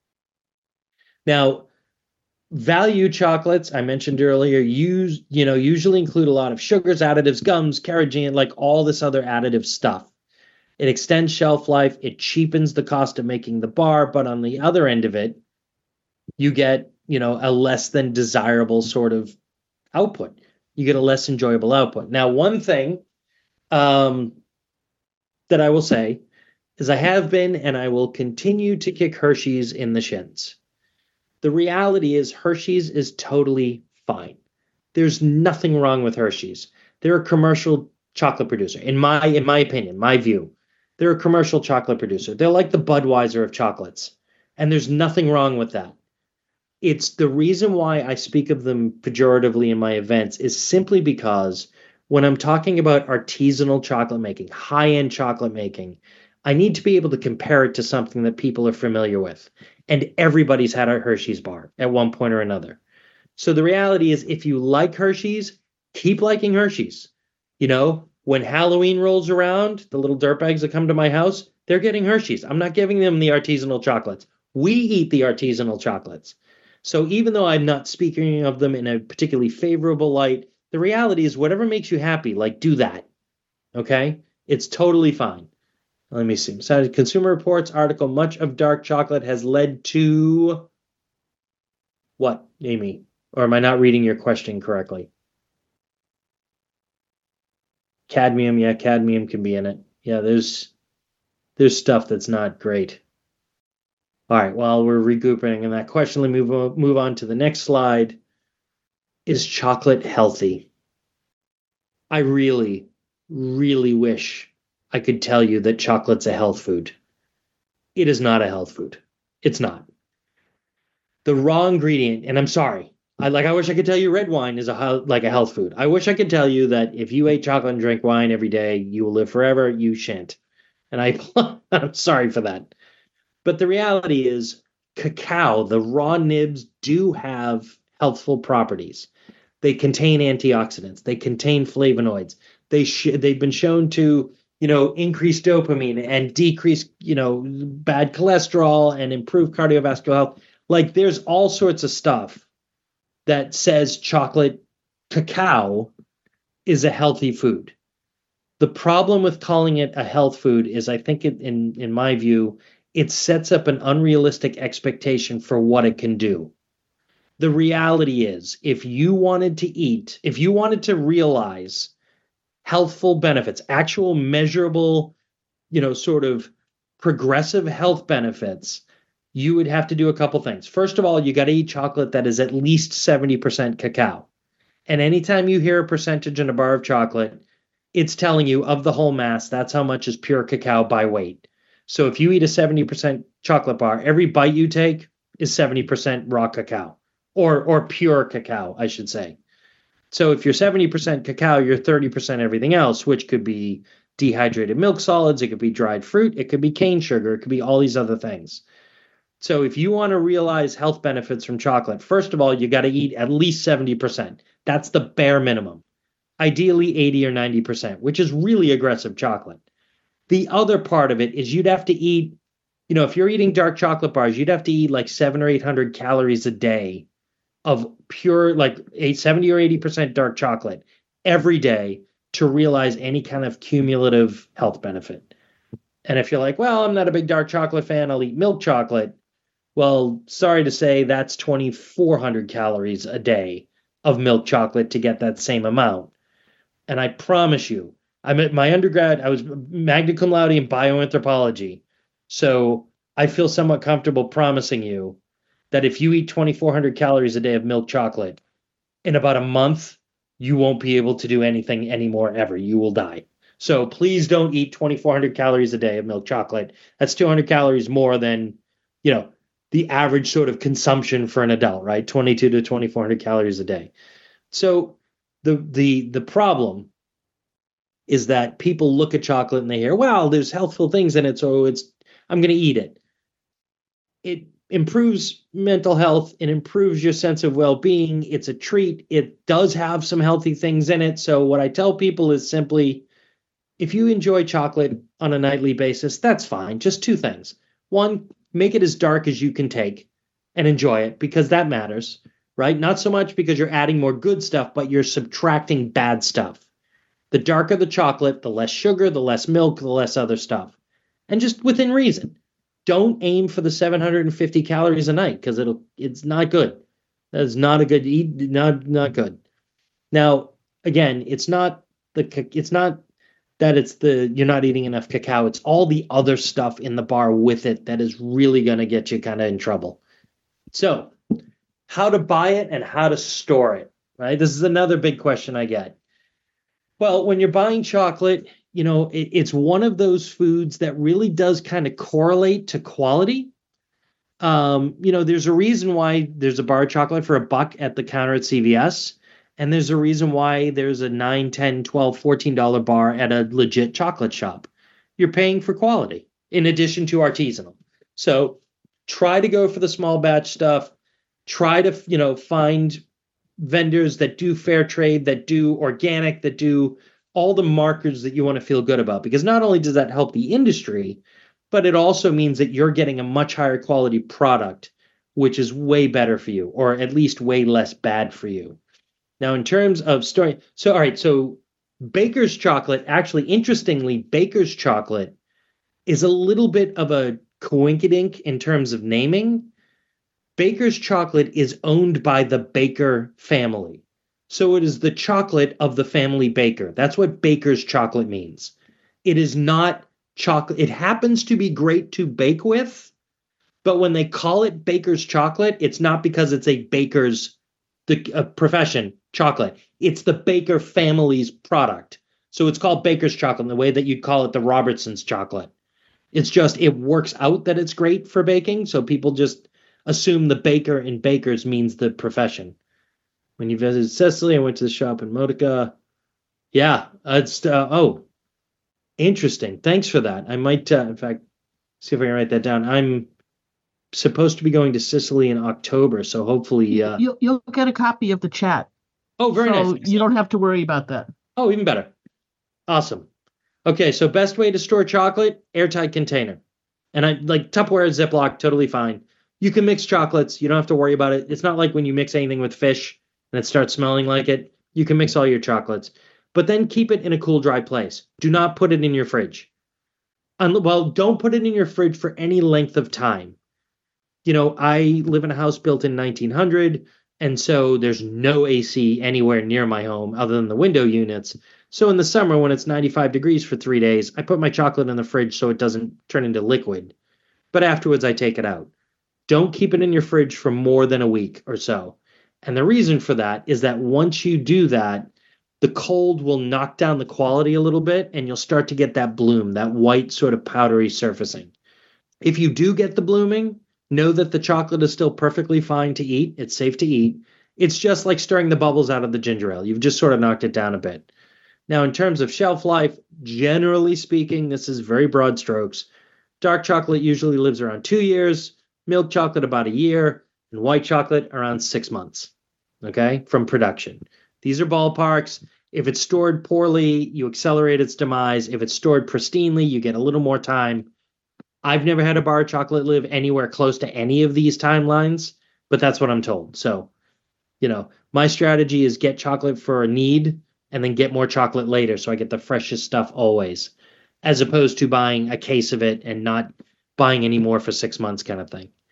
Now, value chocolates, I mentioned earlier, usually include a lot of sugars, additives, gums, carrageenan, like all this other additive stuff. It extends shelf life. It cheapens the cost of making the bar. But on the other end of it, you get, a less than desirable sort of output. You get a less enjoyable output. Now, one thing that I will say is I have been and I will continue to kick Hershey's in the shins. The reality is Hershey's is totally fine. There's nothing wrong with Hershey's. They're a commercial chocolate producer. In my opinion, my view, they're a commercial chocolate producer. They're like the Budweiser of chocolates. And there's nothing wrong with that. It's the reason why I speak of them pejoratively in my events is simply because when I'm talking about artisanal chocolate making, high-end chocolate making, I need to be able to compare it to something that people are familiar with. And everybody's had a Hershey's bar at one point or another. So the reality is, if you like Hershey's, keep liking Hershey's. When Halloween rolls around, the little dirtbags that come to my house, they're getting Hershey's. I'm not giving them the artisanal chocolates. We eat the artisanal chocolates. So even though I'm not speaking of them in a particularly favorable light, the reality is whatever makes you happy, do that. Okay? It's totally fine. Let me see. Besides Consumer Reports article, much of dark chocolate has led to what, Amy? Or am I not reading your question correctly? Cadmium, yeah, cadmium can be in it. Yeah, there's stuff that's not great. All right, while we're regrouping in that question, let me move on to the next slide. Is chocolate healthy? I really, really wish I could tell you that chocolate's a health food. It is not a health food. It's not. The raw ingredient, and I'm sorry, I wish I could tell you red wine is a health food. I wish I could tell you that if you ate chocolate and drank wine every day, you will live forever. You shan't. And I'm sorry for that. But the reality is, cacao, the raw nibs, do have healthful properties. They contain antioxidants. They contain flavonoids. They've been shown to, increase dopamine and decrease, bad cholesterol and improve cardiovascular health. There's all sorts of stuff that says cacao is a healthy food. The problem with calling it a health food is, I think, in my view, it sets up an unrealistic expectation for what it can do. The reality is, if you wanted to realize healthful benefits, actual measurable, sort of progressive health benefits, you would have to do a couple things. First of all, you got to eat chocolate that is at least 70% cacao. And anytime you hear a percentage in a bar of chocolate, it's telling you of the whole mass, that's how much is pure cacao by weight. So if you eat a 70% chocolate bar, every bite you take is 70% raw cacao, or pure cacao, I should say. So if you're 70% cacao, you're 30% everything else, which could be dehydrated milk solids, it could be dried fruit, it could be cane sugar, it could be all these other things. So if you want to realize health benefits from chocolate, first of all, you got to eat at least 70%. That's the bare minimum. Ideally 80 or 90%, which is really aggressive chocolate. The other part of it is you'd have to eat, if you're eating dark chocolate bars, you'd have to eat like 700 or 800 calories a day of pure, like 70 or 80% dark chocolate every day to realize any kind of cumulative health benefit. And if you're like, well, I'm not a big dark chocolate fan, I'll eat milk chocolate. Well, sorry to say, that's 2,400 calories a day of milk chocolate to get that same amount. And I promise you, I'm at my undergrad, I was magna cum laude in bioanthropology. So I feel somewhat comfortable promising you that if you eat 2,400 calories a day of milk chocolate, in about a month, you won't be able to do anything anymore ever. You will die. So please don't eat 2,400 calories a day of milk chocolate. That's 200 calories more than, the average sort of consumption for an adult, right? 22 to 2,400 calories a day. So the problem is that people look at chocolate and they hear, well, there's healthful things in it, so I'm going to eat it. It improves mental health. It improves your sense of well-being. It's a treat. It does have some healthy things in it. So what I tell people is simply, if you enjoy chocolate on a nightly basis, that's fine. Just two things. One, make it as dark as you can take and enjoy it, because that matters, right? Not so much because you're adding more good stuff, but you're subtracting bad stuff. The darker the chocolate, the less sugar, the less milk, the less other stuff. And just within reason. Don't aim for the 750 calories a night, because it's not good. That's not a good eat, not good. Now, again, it's not that you're not eating enough cacao. It's all the other stuff in the bar with it that is really going to get you kind of in trouble. So, how to buy it and how to store it, right? This is another big question I get. Well, when you're buying chocolate, it's one of those foods that really does kind of correlate to quality. There's a reason why there's a bar of chocolate for $1 at the counter at CVS. And there's a reason why there's a $9, $10, $12, $14 bar at a legit chocolate shop. You're paying for quality in addition to artisanal. So try to go for the small batch stuff. Try to, find vendors that do fair trade, that do organic, that do all the markers that you want to feel good about. Because not only does that help the industry, but it also means that you're getting a much higher quality product, which is way better for you, or at least way less bad for you. Now, in terms of story, so Baker's chocolate, actually, interestingly, Baker's chocolate is a little bit of a coinkydink in terms of naming. Baker's chocolate is owned by the Baker family. So it is the chocolate of the family Baker. That's what Baker's chocolate means. It is not chocolate. It happens to be great to bake with, but when they call it Baker's chocolate, it's not because it's a baker's profession chocolate. It's the Baker family's product. So it's called Baker's chocolate in the way that you'd call it the Robertson's chocolate. It's just, it works out that it's great for baking. So people just assume the baker in Baker's means the profession. When you visited Sicily, I went to the shop in Modica. Yeah, it's, interesting. Thanks for that. I might, in fact, see if I can write that down. I'm supposed to be going to Sicily in October, so hopefully you'll get a copy of the chat. Oh, very nice. So you don't have to worry about that. Oh, even better. Awesome. Okay, so best way to store chocolate, airtight container. And I like Tupperware, Ziploc, totally fine. You can mix chocolates. You don't have to worry about it. It's not like when you mix anything with fish and it starts smelling like it. You can mix all your chocolates. But then keep it in a cool, dry place. Do not put it in your fridge. Well, don't put it in your fridge for any length of time. I live in a house built in 1900, and so there's no AC anywhere near my home other than the window units. So in the summer, when it's 95 degrees for 3 days, I put my chocolate in the fridge so it doesn't turn into liquid. But afterwards, I take it out. Don't keep it in your fridge for more than a week or so. And the reason for that is that once you do that, the cold will knock down the quality a little bit, and you'll start to get that bloom, that white sort of powdery surfacing. If you do get the blooming, know that the chocolate is still perfectly fine to eat. It's safe to eat. It's just like stirring the bubbles out of the ginger ale. You've just sort of knocked it down a bit. Now, in terms of shelf life, generally speaking, this is very broad strokes. Dark chocolate usually lives around 2 years. milk chocolate about a year, and white chocolate around 6 months, okay, from production. These are ballparks. If it's stored poorly, you accelerate its demise. If it's stored pristinely, you get a little more time. I've never had a bar of chocolate live anywhere close to any of these timelines, but that's what I'm told. So, my strategy is get chocolate for a need and then get more chocolate later so I get the freshest stuff always, as opposed to buying a case of it and not buying any more for 6 months kind of thing.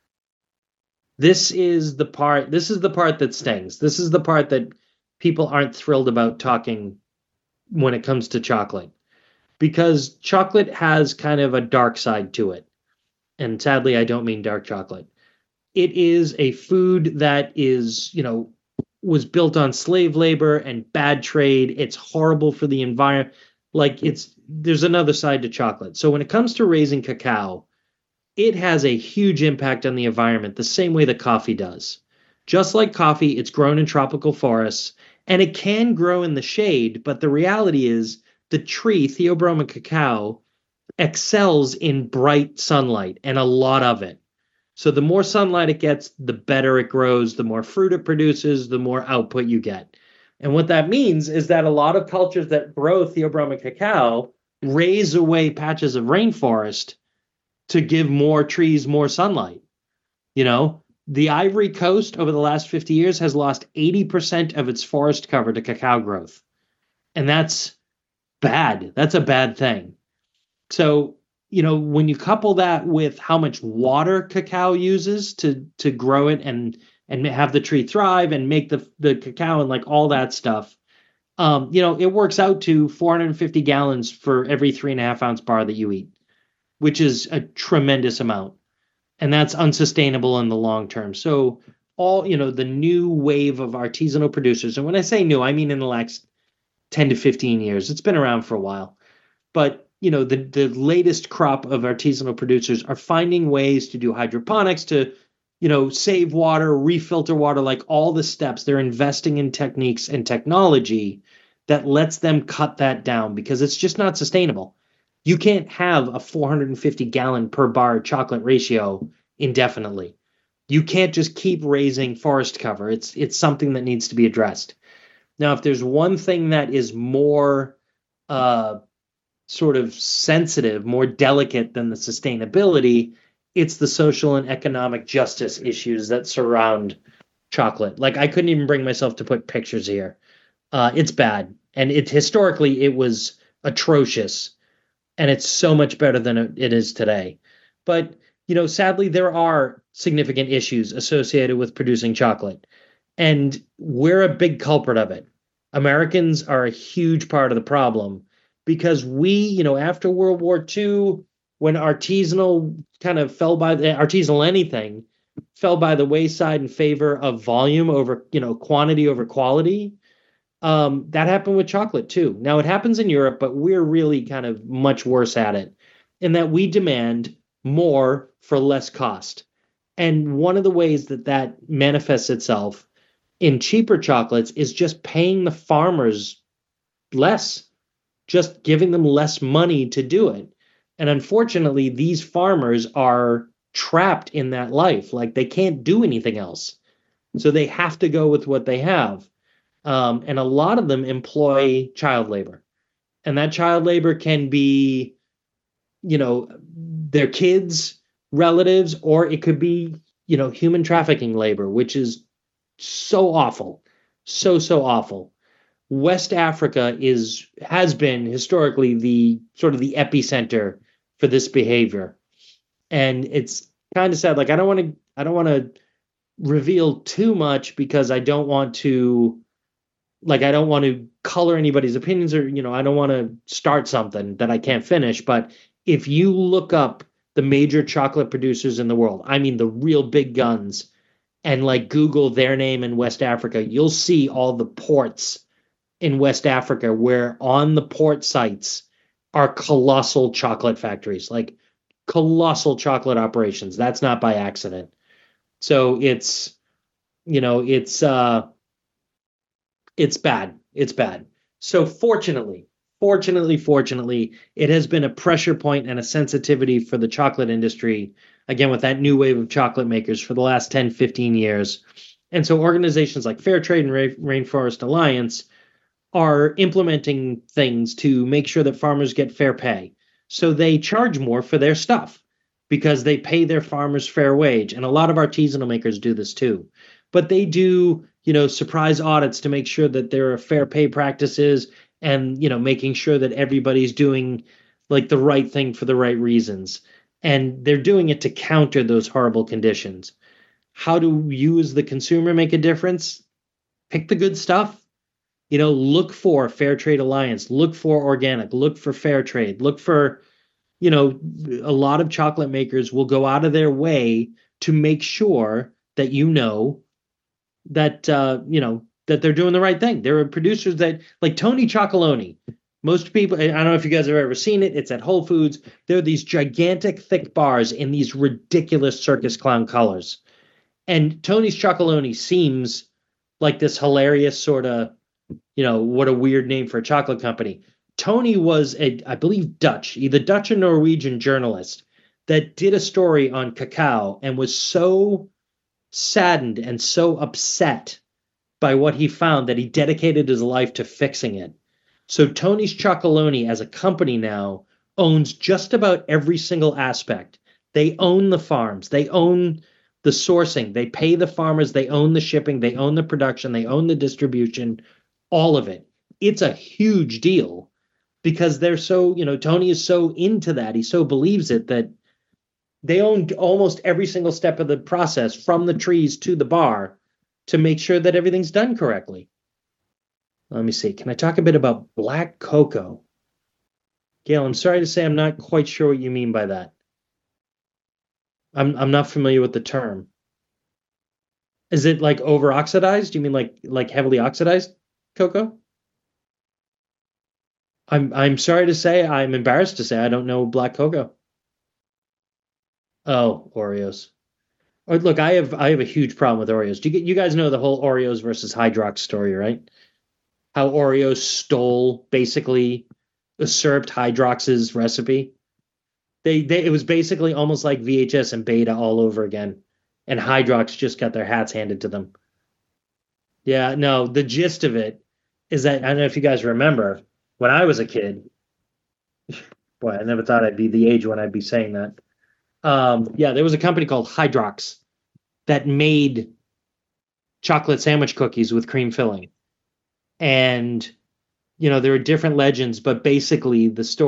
This is the part that stings. This is the part that people aren't thrilled about talking when it comes to chocolate, because chocolate has kind of a dark side to it. And sadly, I don't mean dark chocolate. It is a food that is, was built on slave labor and bad trade. It's horrible for the environment. There's another side to chocolate. So when it comes to raising cacao, it has a huge impact on the environment, the same way that coffee does. Just like coffee, it's grown in tropical forests, and it can grow in the shade, but the reality is the tree, Theobroma cacao, excels in bright sunlight, and a lot of it. So the more sunlight it gets, the better it grows, the more fruit it produces, the more output you get. And what that means is that a lot of cultures that grow Theobroma cacao raise away patches of rainforest to give more trees more sunlight. The Ivory Coast over the last 50 years has lost 80% of its forest cover to cacao growth. And that's bad. That's a bad thing. So, when you couple that with how much water cacao uses to grow it and have the tree thrive and make the cacao and like all that stuff, it works out to 450 gallons for every 3.5 ounce bar that you eat, which is a tremendous amount. And that's unsustainable in the long term. So the new wave of artisanal producers, and when I say new, I mean in the last 10 to 15 years, it's been around for a while. But, the latest crop of artisanal producers are finding ways to do hydroponics, to, save water, refilter water, like all the steps. They're investing in techniques and technology that lets them cut that down, because it's just not sustainable. You can't have a 450 gallon per bar chocolate ratio indefinitely. You can't just keep raising forest cover. It's something that needs to be addressed. Now, if there's one thing that is more sort of sensitive, more delicate than the sustainability, it's the social and economic justice issues that surround chocolate. Like, I couldn't even bring myself to put pictures here. It's bad. And historically, it was atrocious. And it's so much better than it is today. But, sadly, there are significant issues associated with producing chocolate. And we're a big culprit of it. Americans are a huge part of the problem, because we, after World War II, when artisanal kind of artisanal anything fell by the wayside in favor of volume over, quantity over quality, that happened with chocolate too. Now it happens in Europe, but we're really kind of much worse at it, in that we demand more for less cost. And one of the ways that manifests itself in cheaper chocolates is just paying the farmers less, just giving them less money to do it. And unfortunately, these farmers are trapped in that life. Like, they can't do anything else. So they have to go with what they have. And a lot of them employ child labor. And that child labor can be, their kids, relatives, or it could be, human trafficking labor, which is so awful. So awful. West Africa has been historically the sort of the epicenter for this behavior. And it's kind of sad. Like, I don't want to reveal too much, because I don't want to color anybody's opinions, or, I don't want to start something that I can't finish. But if you look up the major chocolate producers in the world, I mean, the real big guns, and Google their name in West Africa, you'll see all the ports in West Africa where on the port sites are colossal chocolate factories, like colossal chocolate operations. That's not by accident. So it's bad. It's bad. So fortunately, it has been a pressure point and a sensitivity for the chocolate industry again, with that new wave of chocolate makers for the last 10, 15 years. And so organizations like Fairtrade and Rainforest Alliance are implementing things to make sure that farmers get fair pay. So they charge more for their stuff because they pay their farmers fair wage. And a lot of artisanal makers do this too. But they do, surprise audits to make sure that there are fair pay practices and, making sure that everybody's doing like the right thing for the right reasons. And they're doing it to counter those horrible conditions. How do you as the consumer make a difference? Pick the good stuff. Look for Fair Trade Alliance, look for organic, look for fair trade, look for, a lot of chocolate makers will go out of their way to make sure that that that they're doing the right thing. There are producers that like Tony Chocolonely. Most people, I don't know if you guys have ever seen it. It's at Whole Foods. There are these gigantic thick bars in these ridiculous circus clown colors. And Tony's Chocolonely seems like this hilarious sort of, what a weird name for a chocolate company. Tony was I believe either Dutch or Norwegian journalist that did a story on cacao and was so saddened and so upset by what he found that he dedicated his life to fixing it. So Tony's Chocolonely as a company now owns just about every single aspect. They own the farms. They own the sourcing. They pay the farmers. They own the shipping. They own the production. They own the distribution, all of it. It's a huge deal because they're so, Tony is so into that. He so believes it that they own almost every single step of the process from the trees to the bar to make sure that everything's done correctly. Let me see. Can I talk a bit about black cocoa? Gail, I'm sorry to say I'm not quite sure what you mean by that. I'm not familiar with the term. Is it like over oxidized? Do you mean like heavily oxidized cocoa? I'm sorry to say, I'm embarrassed to say I don't know black cocoa. Oh, Oreos. Look, I have a huge problem with Oreos. You guys know the whole Oreos versus Hydrox story, right? How Oreos basically usurped Hydrox's recipe. It was basically almost like VHS and Beta all over again, and Hydrox just got their hats handed to them. Yeah, no, the gist of it is that I don't know if you guys remember when I was a kid. Boy, I never thought I'd be the age when I'd be saying that. There was a company called Hydrox that made chocolate sandwich cookies with cream filling. And, there are different legends, but basically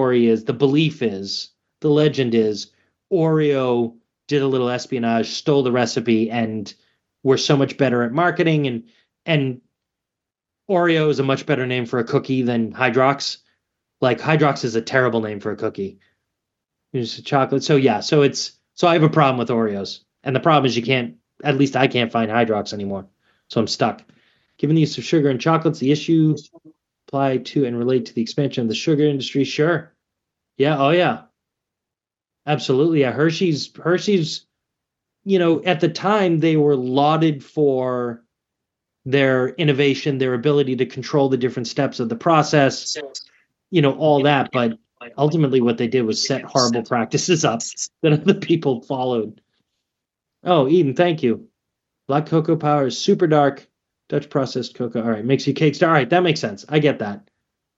the legend is Oreo did a little espionage, stole the recipe, and were so much better at marketing. And Oreo is a much better name for a cookie than Hydrox. Like Hydrox is a terrible name for a cookie. It's a chocolate. So I have a problem with Oreos. And the problem is at least I can't find Hydrox anymore. So I'm stuck. Given the use of sugar in chocolates, the issue apply to and relate to the expansion of the sugar industry? Sure. Yeah. Oh, yeah. Absolutely. Yeah. Hershey's, at the time they were lauded for their innovation, their ability to control the different steps of the process, all that. But ultimately what they did was set horrible practices up that other people followed. Oh, Eden, thank you. Black cocoa powder is super dark. Dutch processed cocoa. All right. Makes you cakes. All right. That makes sense. I get that.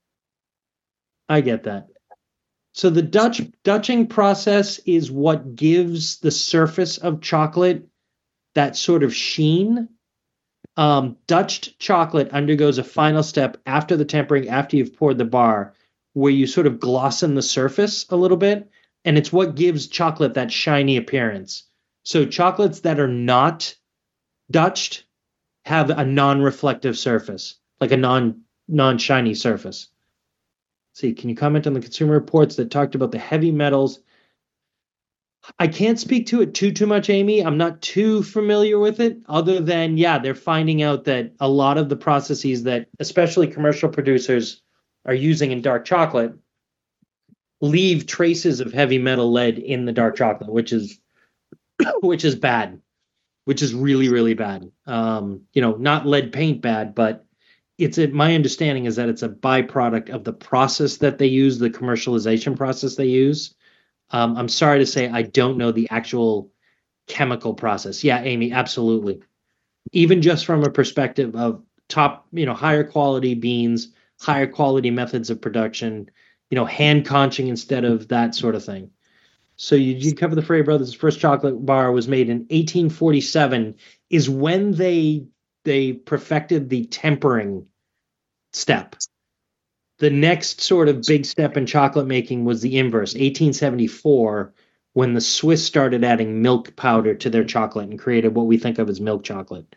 So the Dutching process is what gives the surface of chocolate that sort of sheen. Dutched chocolate undergoes a final step after the tempering, after you've poured the bar, where you sort of glossen the surface a little bit. And it's what gives chocolate that shiny appearance. So chocolates that are not Dutched have a non-reflective surface, like a non-shiny surface. Let's see, can you comment on the Consumer Reports that talked about the heavy metals? I can't speak to it too much, Amy. I'm not too familiar with it, other than, they're finding out that a lot of the processes that especially commercial producers are using in dark chocolate leave traces of heavy metal lead in the dark chocolate, which is bad. Which is really, really bad. Not lead paint bad, but my understanding is that it's a byproduct of the process that they use, the commercialization process they use. I'm sorry to say I don't know the actual chemical process. Yeah, Amy, absolutely. Even just from a perspective of top, higher quality beans, higher quality methods of production, hand conching instead of that sort of thing. So you cover the Frey Brothers' first chocolate bar was made in 1847, is when they perfected the tempering step. The next sort of big step in chocolate making was the inverse, 1874, when the Swiss started adding milk powder to their chocolate and created what we think of as milk chocolate.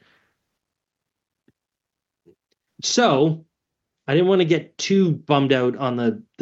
So I didn't want to get too bummed out on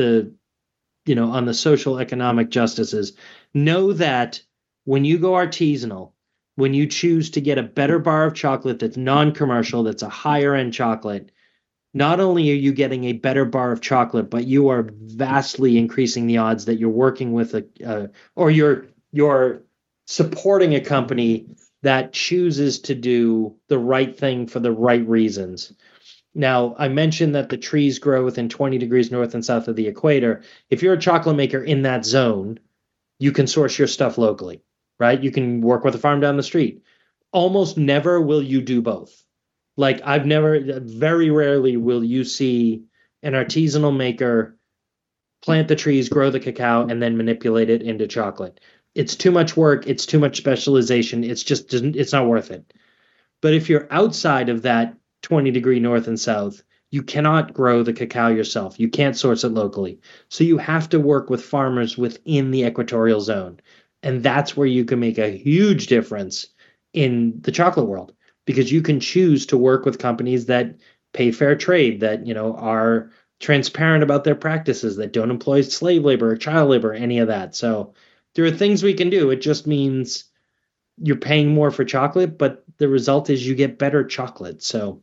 on the social economic justices. Know that when you go artisanal, when you choose to get a better bar of chocolate that's non-commercial, that's a higher end chocolate, not only are you getting a better bar of chocolate, but you are vastly increasing the odds that you're working with or you're supporting a company that chooses to do the right thing for the right reasons. Now, I mentioned that the trees grow within 20 degrees north and south of the equator. If you're a chocolate maker in that zone, you can source your stuff locally, right? You can work with a farm down the street. Almost never will you do both. Like very rarely will you see an artisanal maker plant the trees, grow the cacao, and then manipulate it into chocolate. It's too much work. It's too much specialization. It's not worth it. But if you're outside of that 20-degree north and south, you cannot grow the cacao yourself. You can't source it locally. So you have to work with farmers within the equatorial zone. And that's where you can make a huge difference in the chocolate world, because you can choose to work with companies that pay fair trade, that, are transparent about their practices, that don't employ slave labor or child labor, any of that. So there are things we can do. It just means you're paying more for chocolate, but the result is you get better chocolate. So,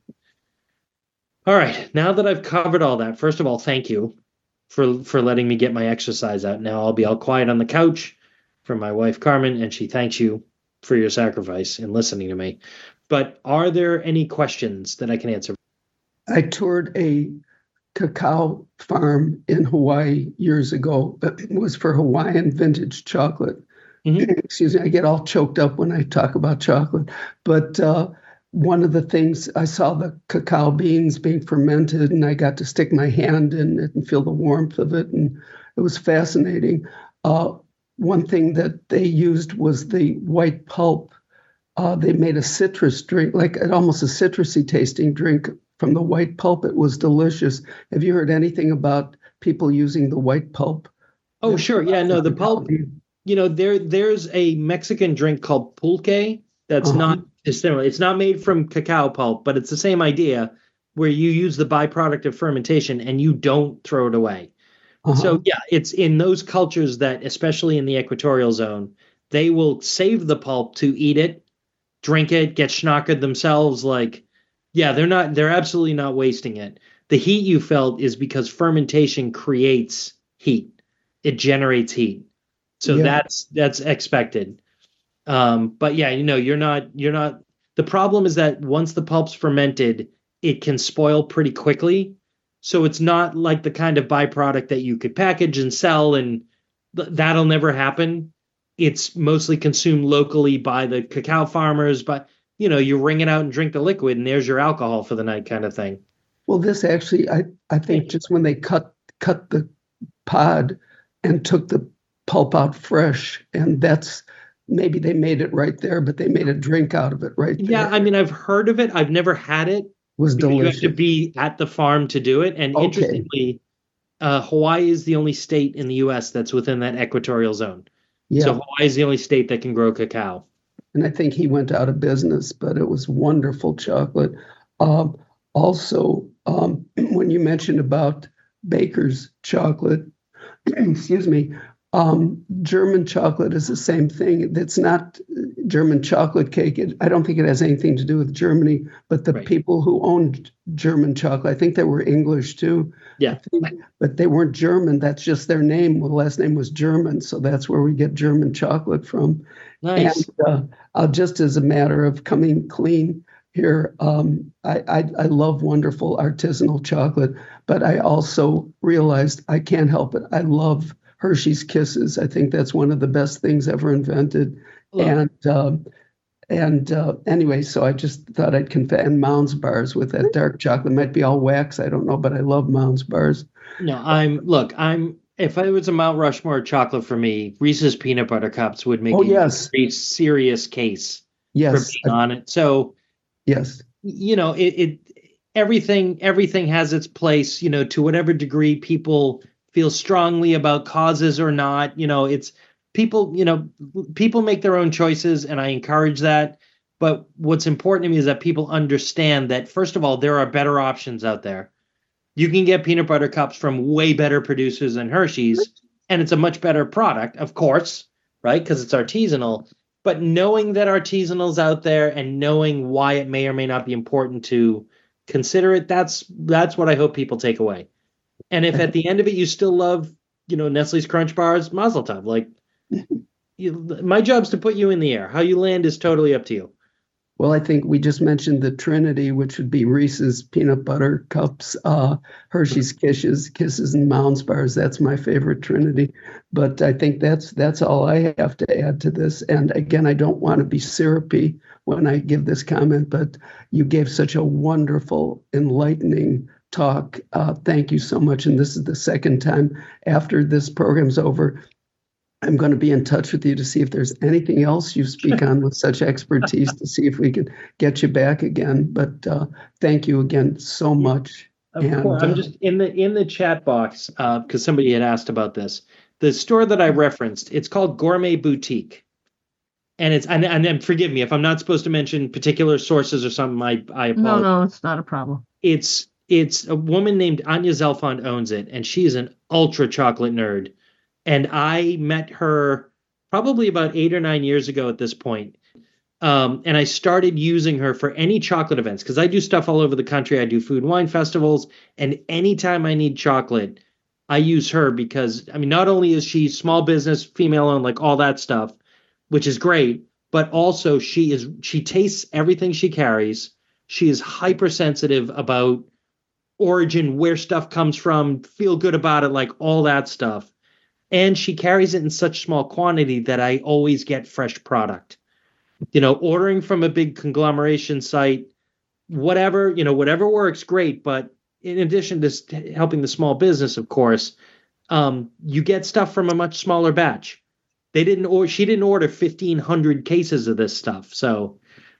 all right, now that I've covered all that, first of all, thank you for letting me get my exercise out. Now I'll be all quiet on the couch for my wife, Carmen, and she thanks you for your sacrifice in listening to me. But are there any questions that I can answer? I toured a cacao farm in Hawaii years ago. It was for Hawaiian vintage chocolate. Mm-hmm. Excuse me, I get all choked up when I talk about chocolate. But one of the things, I saw the cacao beans being fermented, and I got to stick my hand in it and feel the warmth of it, and it was fascinating. One thing that they used was the white pulp. They made a citrus drink, like almost a citrusy tasting drink from the white pulp. It was delicious. Have you heard anything about people using the white pulp? Oh, sure. Yeah, no, the pulp. There's a Mexican drink called pulque that's not similar. It's not made from cacao pulp, but it's the same idea, where you use the byproduct of fermentation and you don't throw it away. So yeah, it's in those cultures that, especially in the equatorial zone, they will save the pulp to eat it, drink it, get schnockered themselves. Like, yeah, they're absolutely not wasting it. The heat you felt is because fermentation creates heat. It generates heat. So that's expected. But yeah, you're not, the problem is that once the pulp's fermented, it can spoil pretty quickly. So it's not like the kind of byproduct that you could package and sell, and that'll never happen. It's mostly consumed locally by the cacao farmers, but you wring it out and drink the liquid, and there's your alcohol for the night, kind of thing. Well, this actually, I think just when they cut the pod and took the pulp out fresh, and that's, maybe they made it right there, but they made a drink out of it right there. Yeah, I mean, I've heard of it. I've never had it. Was delicious. You have to be at the farm to do it. And interestingly, Hawaii is the only state in the U.S. that's within that equatorial zone. Yeah. So Hawaii is the only state that can grow cacao. And I think he went out of business, but it was wonderful chocolate. Also, when you mentioned about Baker's chocolate, excuse me, German chocolate is the same thing. It's not German chocolate cake. I don't think it has anything to do with Germany, but the people who owned German chocolate, I think they were English too. Yeah. But they weren't German. That's just their name. Well, the last name was German. So that's where we get German chocolate from. Nice. And just as a matter of coming clean here, I love wonderful artisanal chocolate, but I also realized I can't help it. I love Hershey's Kisses. I think that's one of the best things ever invented. Look. And anyway, so I just thought I'd confess. And Mounds bars with that dark chocolate might be all wax. I don't know, but I love Mounds bars. No, if it was a Mount Rushmore chocolate for me, Reese's peanut butter cups would make Oh, a yes. very serious case for Yes. being on it. So, Yes. everything has its place, to whatever degree people feel strongly about causes or not. It's people make their own choices, and I encourage that. But what's important to me is that people understand that, first of all, there are better options out there. You can get peanut butter cups from way better producers than Hershey's, and it's a much better product, of course, right? Because it's artisanal. But knowing that artisanal's out there and knowing why it may or may not be important to consider it, that's what I hope people take away. And if at the end of it you still love, Nestle's Crunch Bars, Mazel Tov. Like, my job's to put you in the air. How you land is totally up to you. Well, I think we just mentioned the Trinity, which would be Reese's peanut butter cups, Hershey's Kisses, and Mounds bars. That's my favorite Trinity. But I think that's all I have to add to this. And again, I don't want to be syrupy when I give this comment, but you gave such a wonderful, enlightening talk. Thank you so much. And this is the second time after this program's over. I'm going to be in touch with you to see if there's anything else you speak on with such expertise to see if we can get you back again. But thank you again so much. Of course. I'm just in the chat box because somebody had asked about this. The store that I referenced, it's called Gourmet Boutique. And and forgive me if I'm not supposed to mention particular sources or something. I apologize. No, it's not a problem. It's a woman named Anya Zelfond owns it, and she is an ultra chocolate nerd. And I met her probably about 8 or 9 years ago at this point. And I started using her for any chocolate events because I do stuff all over the country. I do food and wine festivals. And anytime I need chocolate, I use her because, not only is she small business, female owned, like all that stuff, which is great, but also she tastes everything she carries. She is hypersensitive about origin, where stuff comes from, feel good about it, like all that stuff. And she carries it in such small quantity that I always get fresh product. Ordering from a big conglomeration site, whatever works, great. But in addition to helping the small business, of course, you get stuff from a much smaller batch. She didn't order 1,500 cases of this stuff. So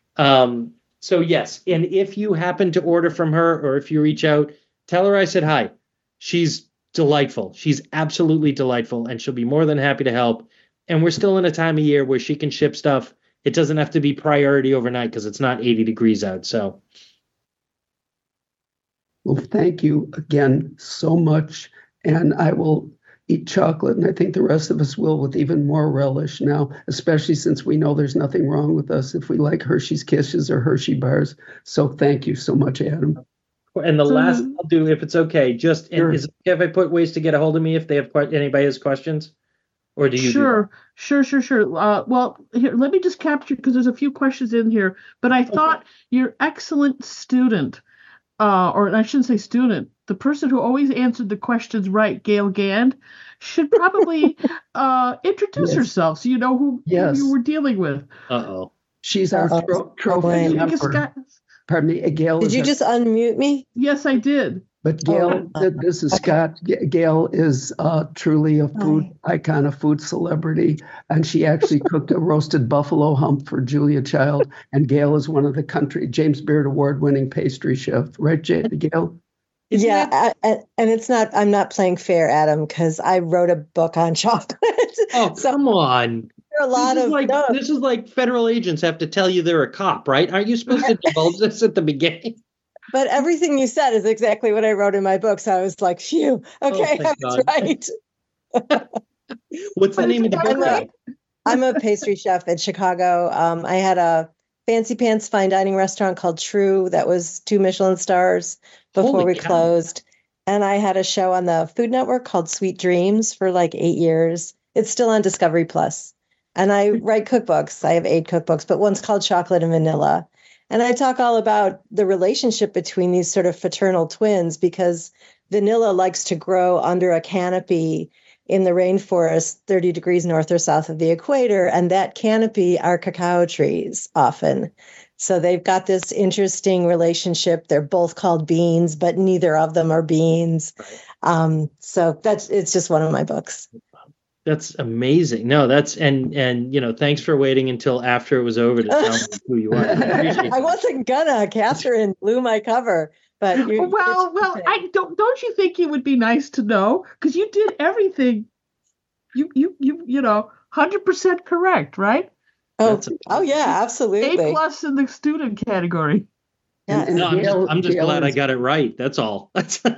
yes. And if you happen to order from her, or if you reach out, tell her I said hi. She's delightful. She's absolutely delightful, and she'll be more than happy to help. And we're still in a time of year where she can ship stuff. It doesn't have to be priority overnight because it's not 80 degrees out. So, well, thank you again so much. And I will eat chocolate, and I think the rest of us will, with even more relish now, especially since we know there's nothing wrong with us if we like Hershey's Kisses or Hershey bars. So thank you so much, Adam. And the last I'll do, if it's okay, Sure. Is it okay if I put ways to get a hold of me if they have anybody has questions, or do you? Sure. Well, here, let me just capture, because there's a few questions in here. But I thought your excellent student, or I shouldn't say student, the person who always answered the questions right, Gail Gand, should probably introduce herself so you know who you were dealing with. Uh-oh. She's our trophy member. Pardon me, Gail. Did you just unmute me? Yes, I did. But Gail, this is Scott. Gail is truly a food icon, a food celebrity, and she actually cooked a roasted buffalo hump for Julia Child. And Gail is one of the James Beard Award-winning pastry chef, right, Gail? And it's not. I'm not playing fair, Adam, because I wrote a book on chocolate. Oh, come on. This is like federal agents have to tell you they're a cop, right? Aren't you supposed to divulge this at the beginning? But everything you said is exactly what I wrote in my book. So I was like, phew, okay, I was right. What's the name of the book? I'm a pastry chef in Chicago. I had a fancy pants fine dining restaurant called True that was 2 Michelin stars before we closed. And I had a show on the Food Network called Sweet Dreams for like 8 years. It's still on Discovery Plus. And I write cookbooks. I have 8 cookbooks, but one's called Chocolate and Vanilla. And I talk all about the relationship between these sort of fraternal twins, because vanilla likes to grow under a canopy in the rainforest 30 degrees north or south of the equator, and that canopy are cacao trees often. So they've got this interesting relationship. They're both called beans, but neither of them are beans. So it's just one of my books. That's amazing. No, and thanks for waiting until after it was over to tell me who you are. I wasn't gonna. Catherine blew my cover, but don't you think it would be nice to know, because you did everything, you 100% correct, right? Oh yeah, absolutely. A+ in the student category. Yeah. I'm just glad I got it right. That's all.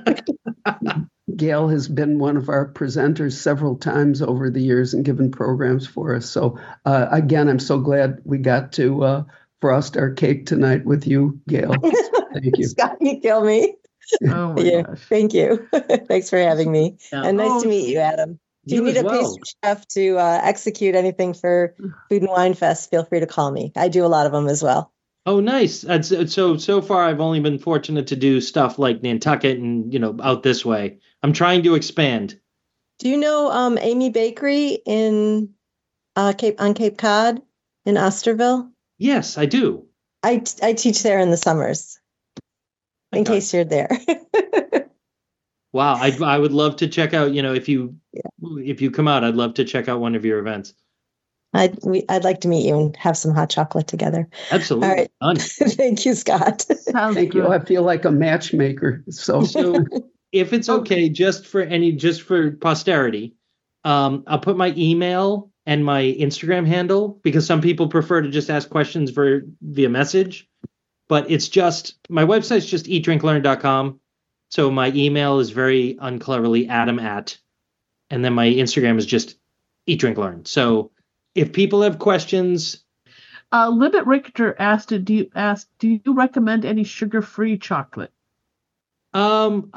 Gail has been one of our presenters several times over the years and given programs for us. So again, I'm so glad we got to frost our cake tonight with you, Gail. Thank you. Scott, you kill me. Oh my gosh. Thank you. Thanks for having me. Yeah. And nice to meet you, Adam. If you need a pastry chef to execute anything for Food and Wine Fest, feel free to call me. I do a lot of them as well. Oh, nice. So far, I've only been fortunate to do stuff like Nantucket and, out this way. I'm trying to expand. Do you know Amy Bakery in Cape Cod in Osterville? Yes, I do. I teach there in the summers, in case you're there. Wow. I would love to check out, if you come out, I'd love to check out one of your events. I'd like to meet you and have some hot chocolate together. Absolutely. All right. Thank you, Scott. Thank you. I feel like a matchmaker. So if it's okay, just for posterity, I'll put my email and my Instagram handle, because some people prefer to just ask questions via message. But it's just, my website's just eatdrinklearn.com. So my email is very uncleverly Adam @ and then my Instagram is just eatdrinklearn. So if people have questions. Libet Richter asked, do you recommend any sugar-free chocolate? I'm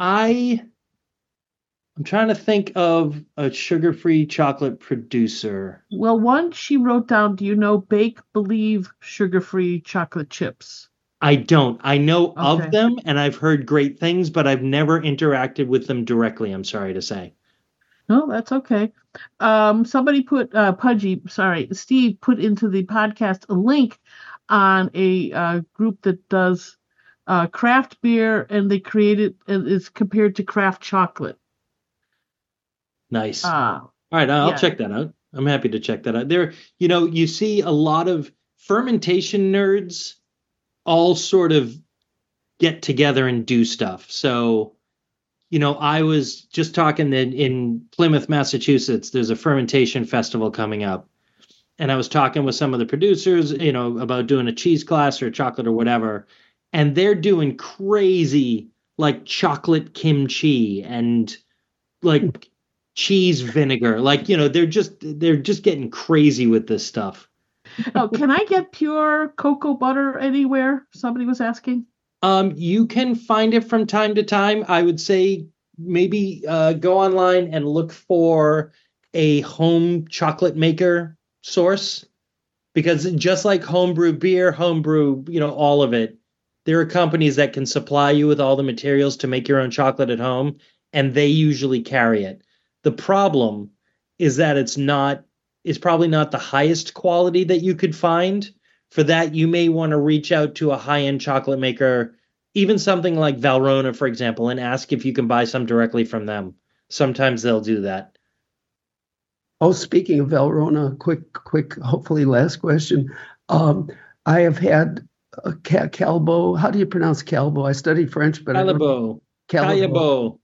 trying to think of a sugar-free chocolate producer. Well, one she wrote down, do you know Bake Believe sugar-free chocolate chips? I don't. I know of them, and I've heard great things, but I've never interacted with them directly, I'm sorry to say. No, that's okay. Somebody put Steve put into the podcast a link on a group that does craft beer, and they created it's compared to craft chocolate. Nice. All right, I'll check that out. I'm happy to check that out. There, you see a lot of fermentation nerds all sort of get together and do stuff. So, I was just talking that in Plymouth, Massachusetts, there's a fermentation festival coming up. And I was talking with some of the producers, about doing a cheese class or chocolate or whatever. And they're doing crazy, like chocolate kimchi and like cheese vinegar. Like, they're just getting crazy with this stuff. Oh, can I get pure cocoa butter anywhere? Somebody was asking. You can find it from time to time. I would say maybe go online and look for a home chocolate maker source, because just like homebrew beer, homebrew, all of it, there are companies that can supply you with all the materials to make your own chocolate at home, and they usually carry it. The problem is that it's probably not the highest quality that you could find. For that, you may want to reach out to a high-end chocolate maker, even something like Valrhona, for example, and ask if you can buy some directly from them. Sometimes they'll do that. Oh, speaking of Valrhona, quick, hopefully last question. I have had Calbo. How do you pronounce Calbo? I studied French, but Callebaut.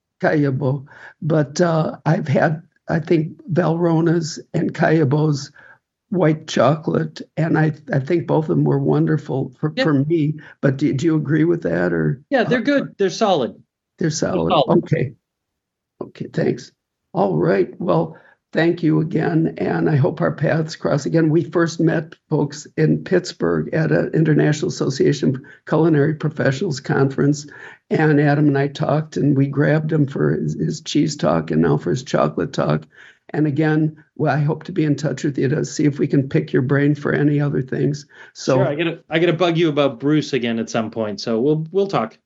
But I've had, I think, Valrhona's and Callebaut's white chocolate, and I think both of them were wonderful for me. But do you agree with that? Or yeah, they're good. They're solid. They're solid. Okay, thanks. All right. Well, thank you again, and I hope our paths cross again. We first met, folks, in Pittsburgh at an International Association of Culinary Professionals conference, and Adam and I talked, and we grabbed him for his cheese talk and now for his chocolate talk. And again, I hope to be in touch with you to see if we can pick your brain for any other things. So sure, I gotta bug you about Bruce again at some point. So we'll talk.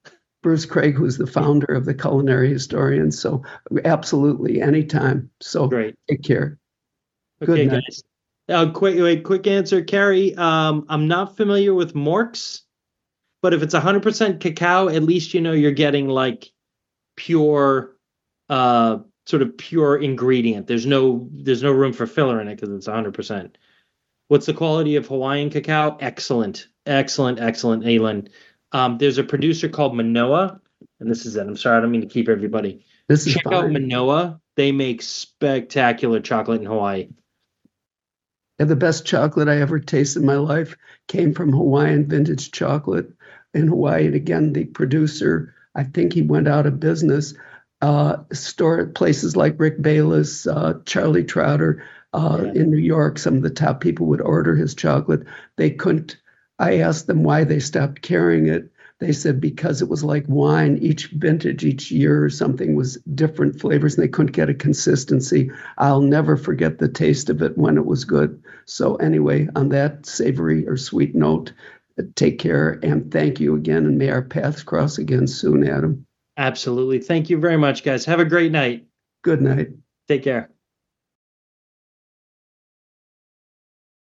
Bruce Craig, who's the founder of the Culinary Historians. So absolutely, anytime. So Great. take care. Okay, Good night. guys. Quick answer, Carrie. I'm not familiar with Morks, but if it's 100% cacao, at least you're getting like pure, sort of pure ingredient. There's no room for filler in it because it's 100%. What's the quality of Hawaiian cacao? Excellent, Aylin. There's a producer called Manoa, and this is it. I'm sorry, I don't mean to keep everybody. Check out Manoa. They make spectacular chocolate in Hawaii. And the best chocolate I ever tasted in my life came from Hawaiian vintage chocolate in Hawaii. And again, the producer, I think he went out of business. Store at places like Rick Bayless, Charlie Trotter in New York. Some of the top people would order his chocolate. They couldn't. I asked them why they stopped carrying it. They said because it was like wine. Each vintage, each year or something was different flavors, and they couldn't get a consistency. I'll never forget the taste of it when it was good. So anyway, on that savory or sweet note, take care and thank you again, and may our paths cross again soon, Adam. Absolutely. Thank you very much, guys. Have a great night. Good night. Take care.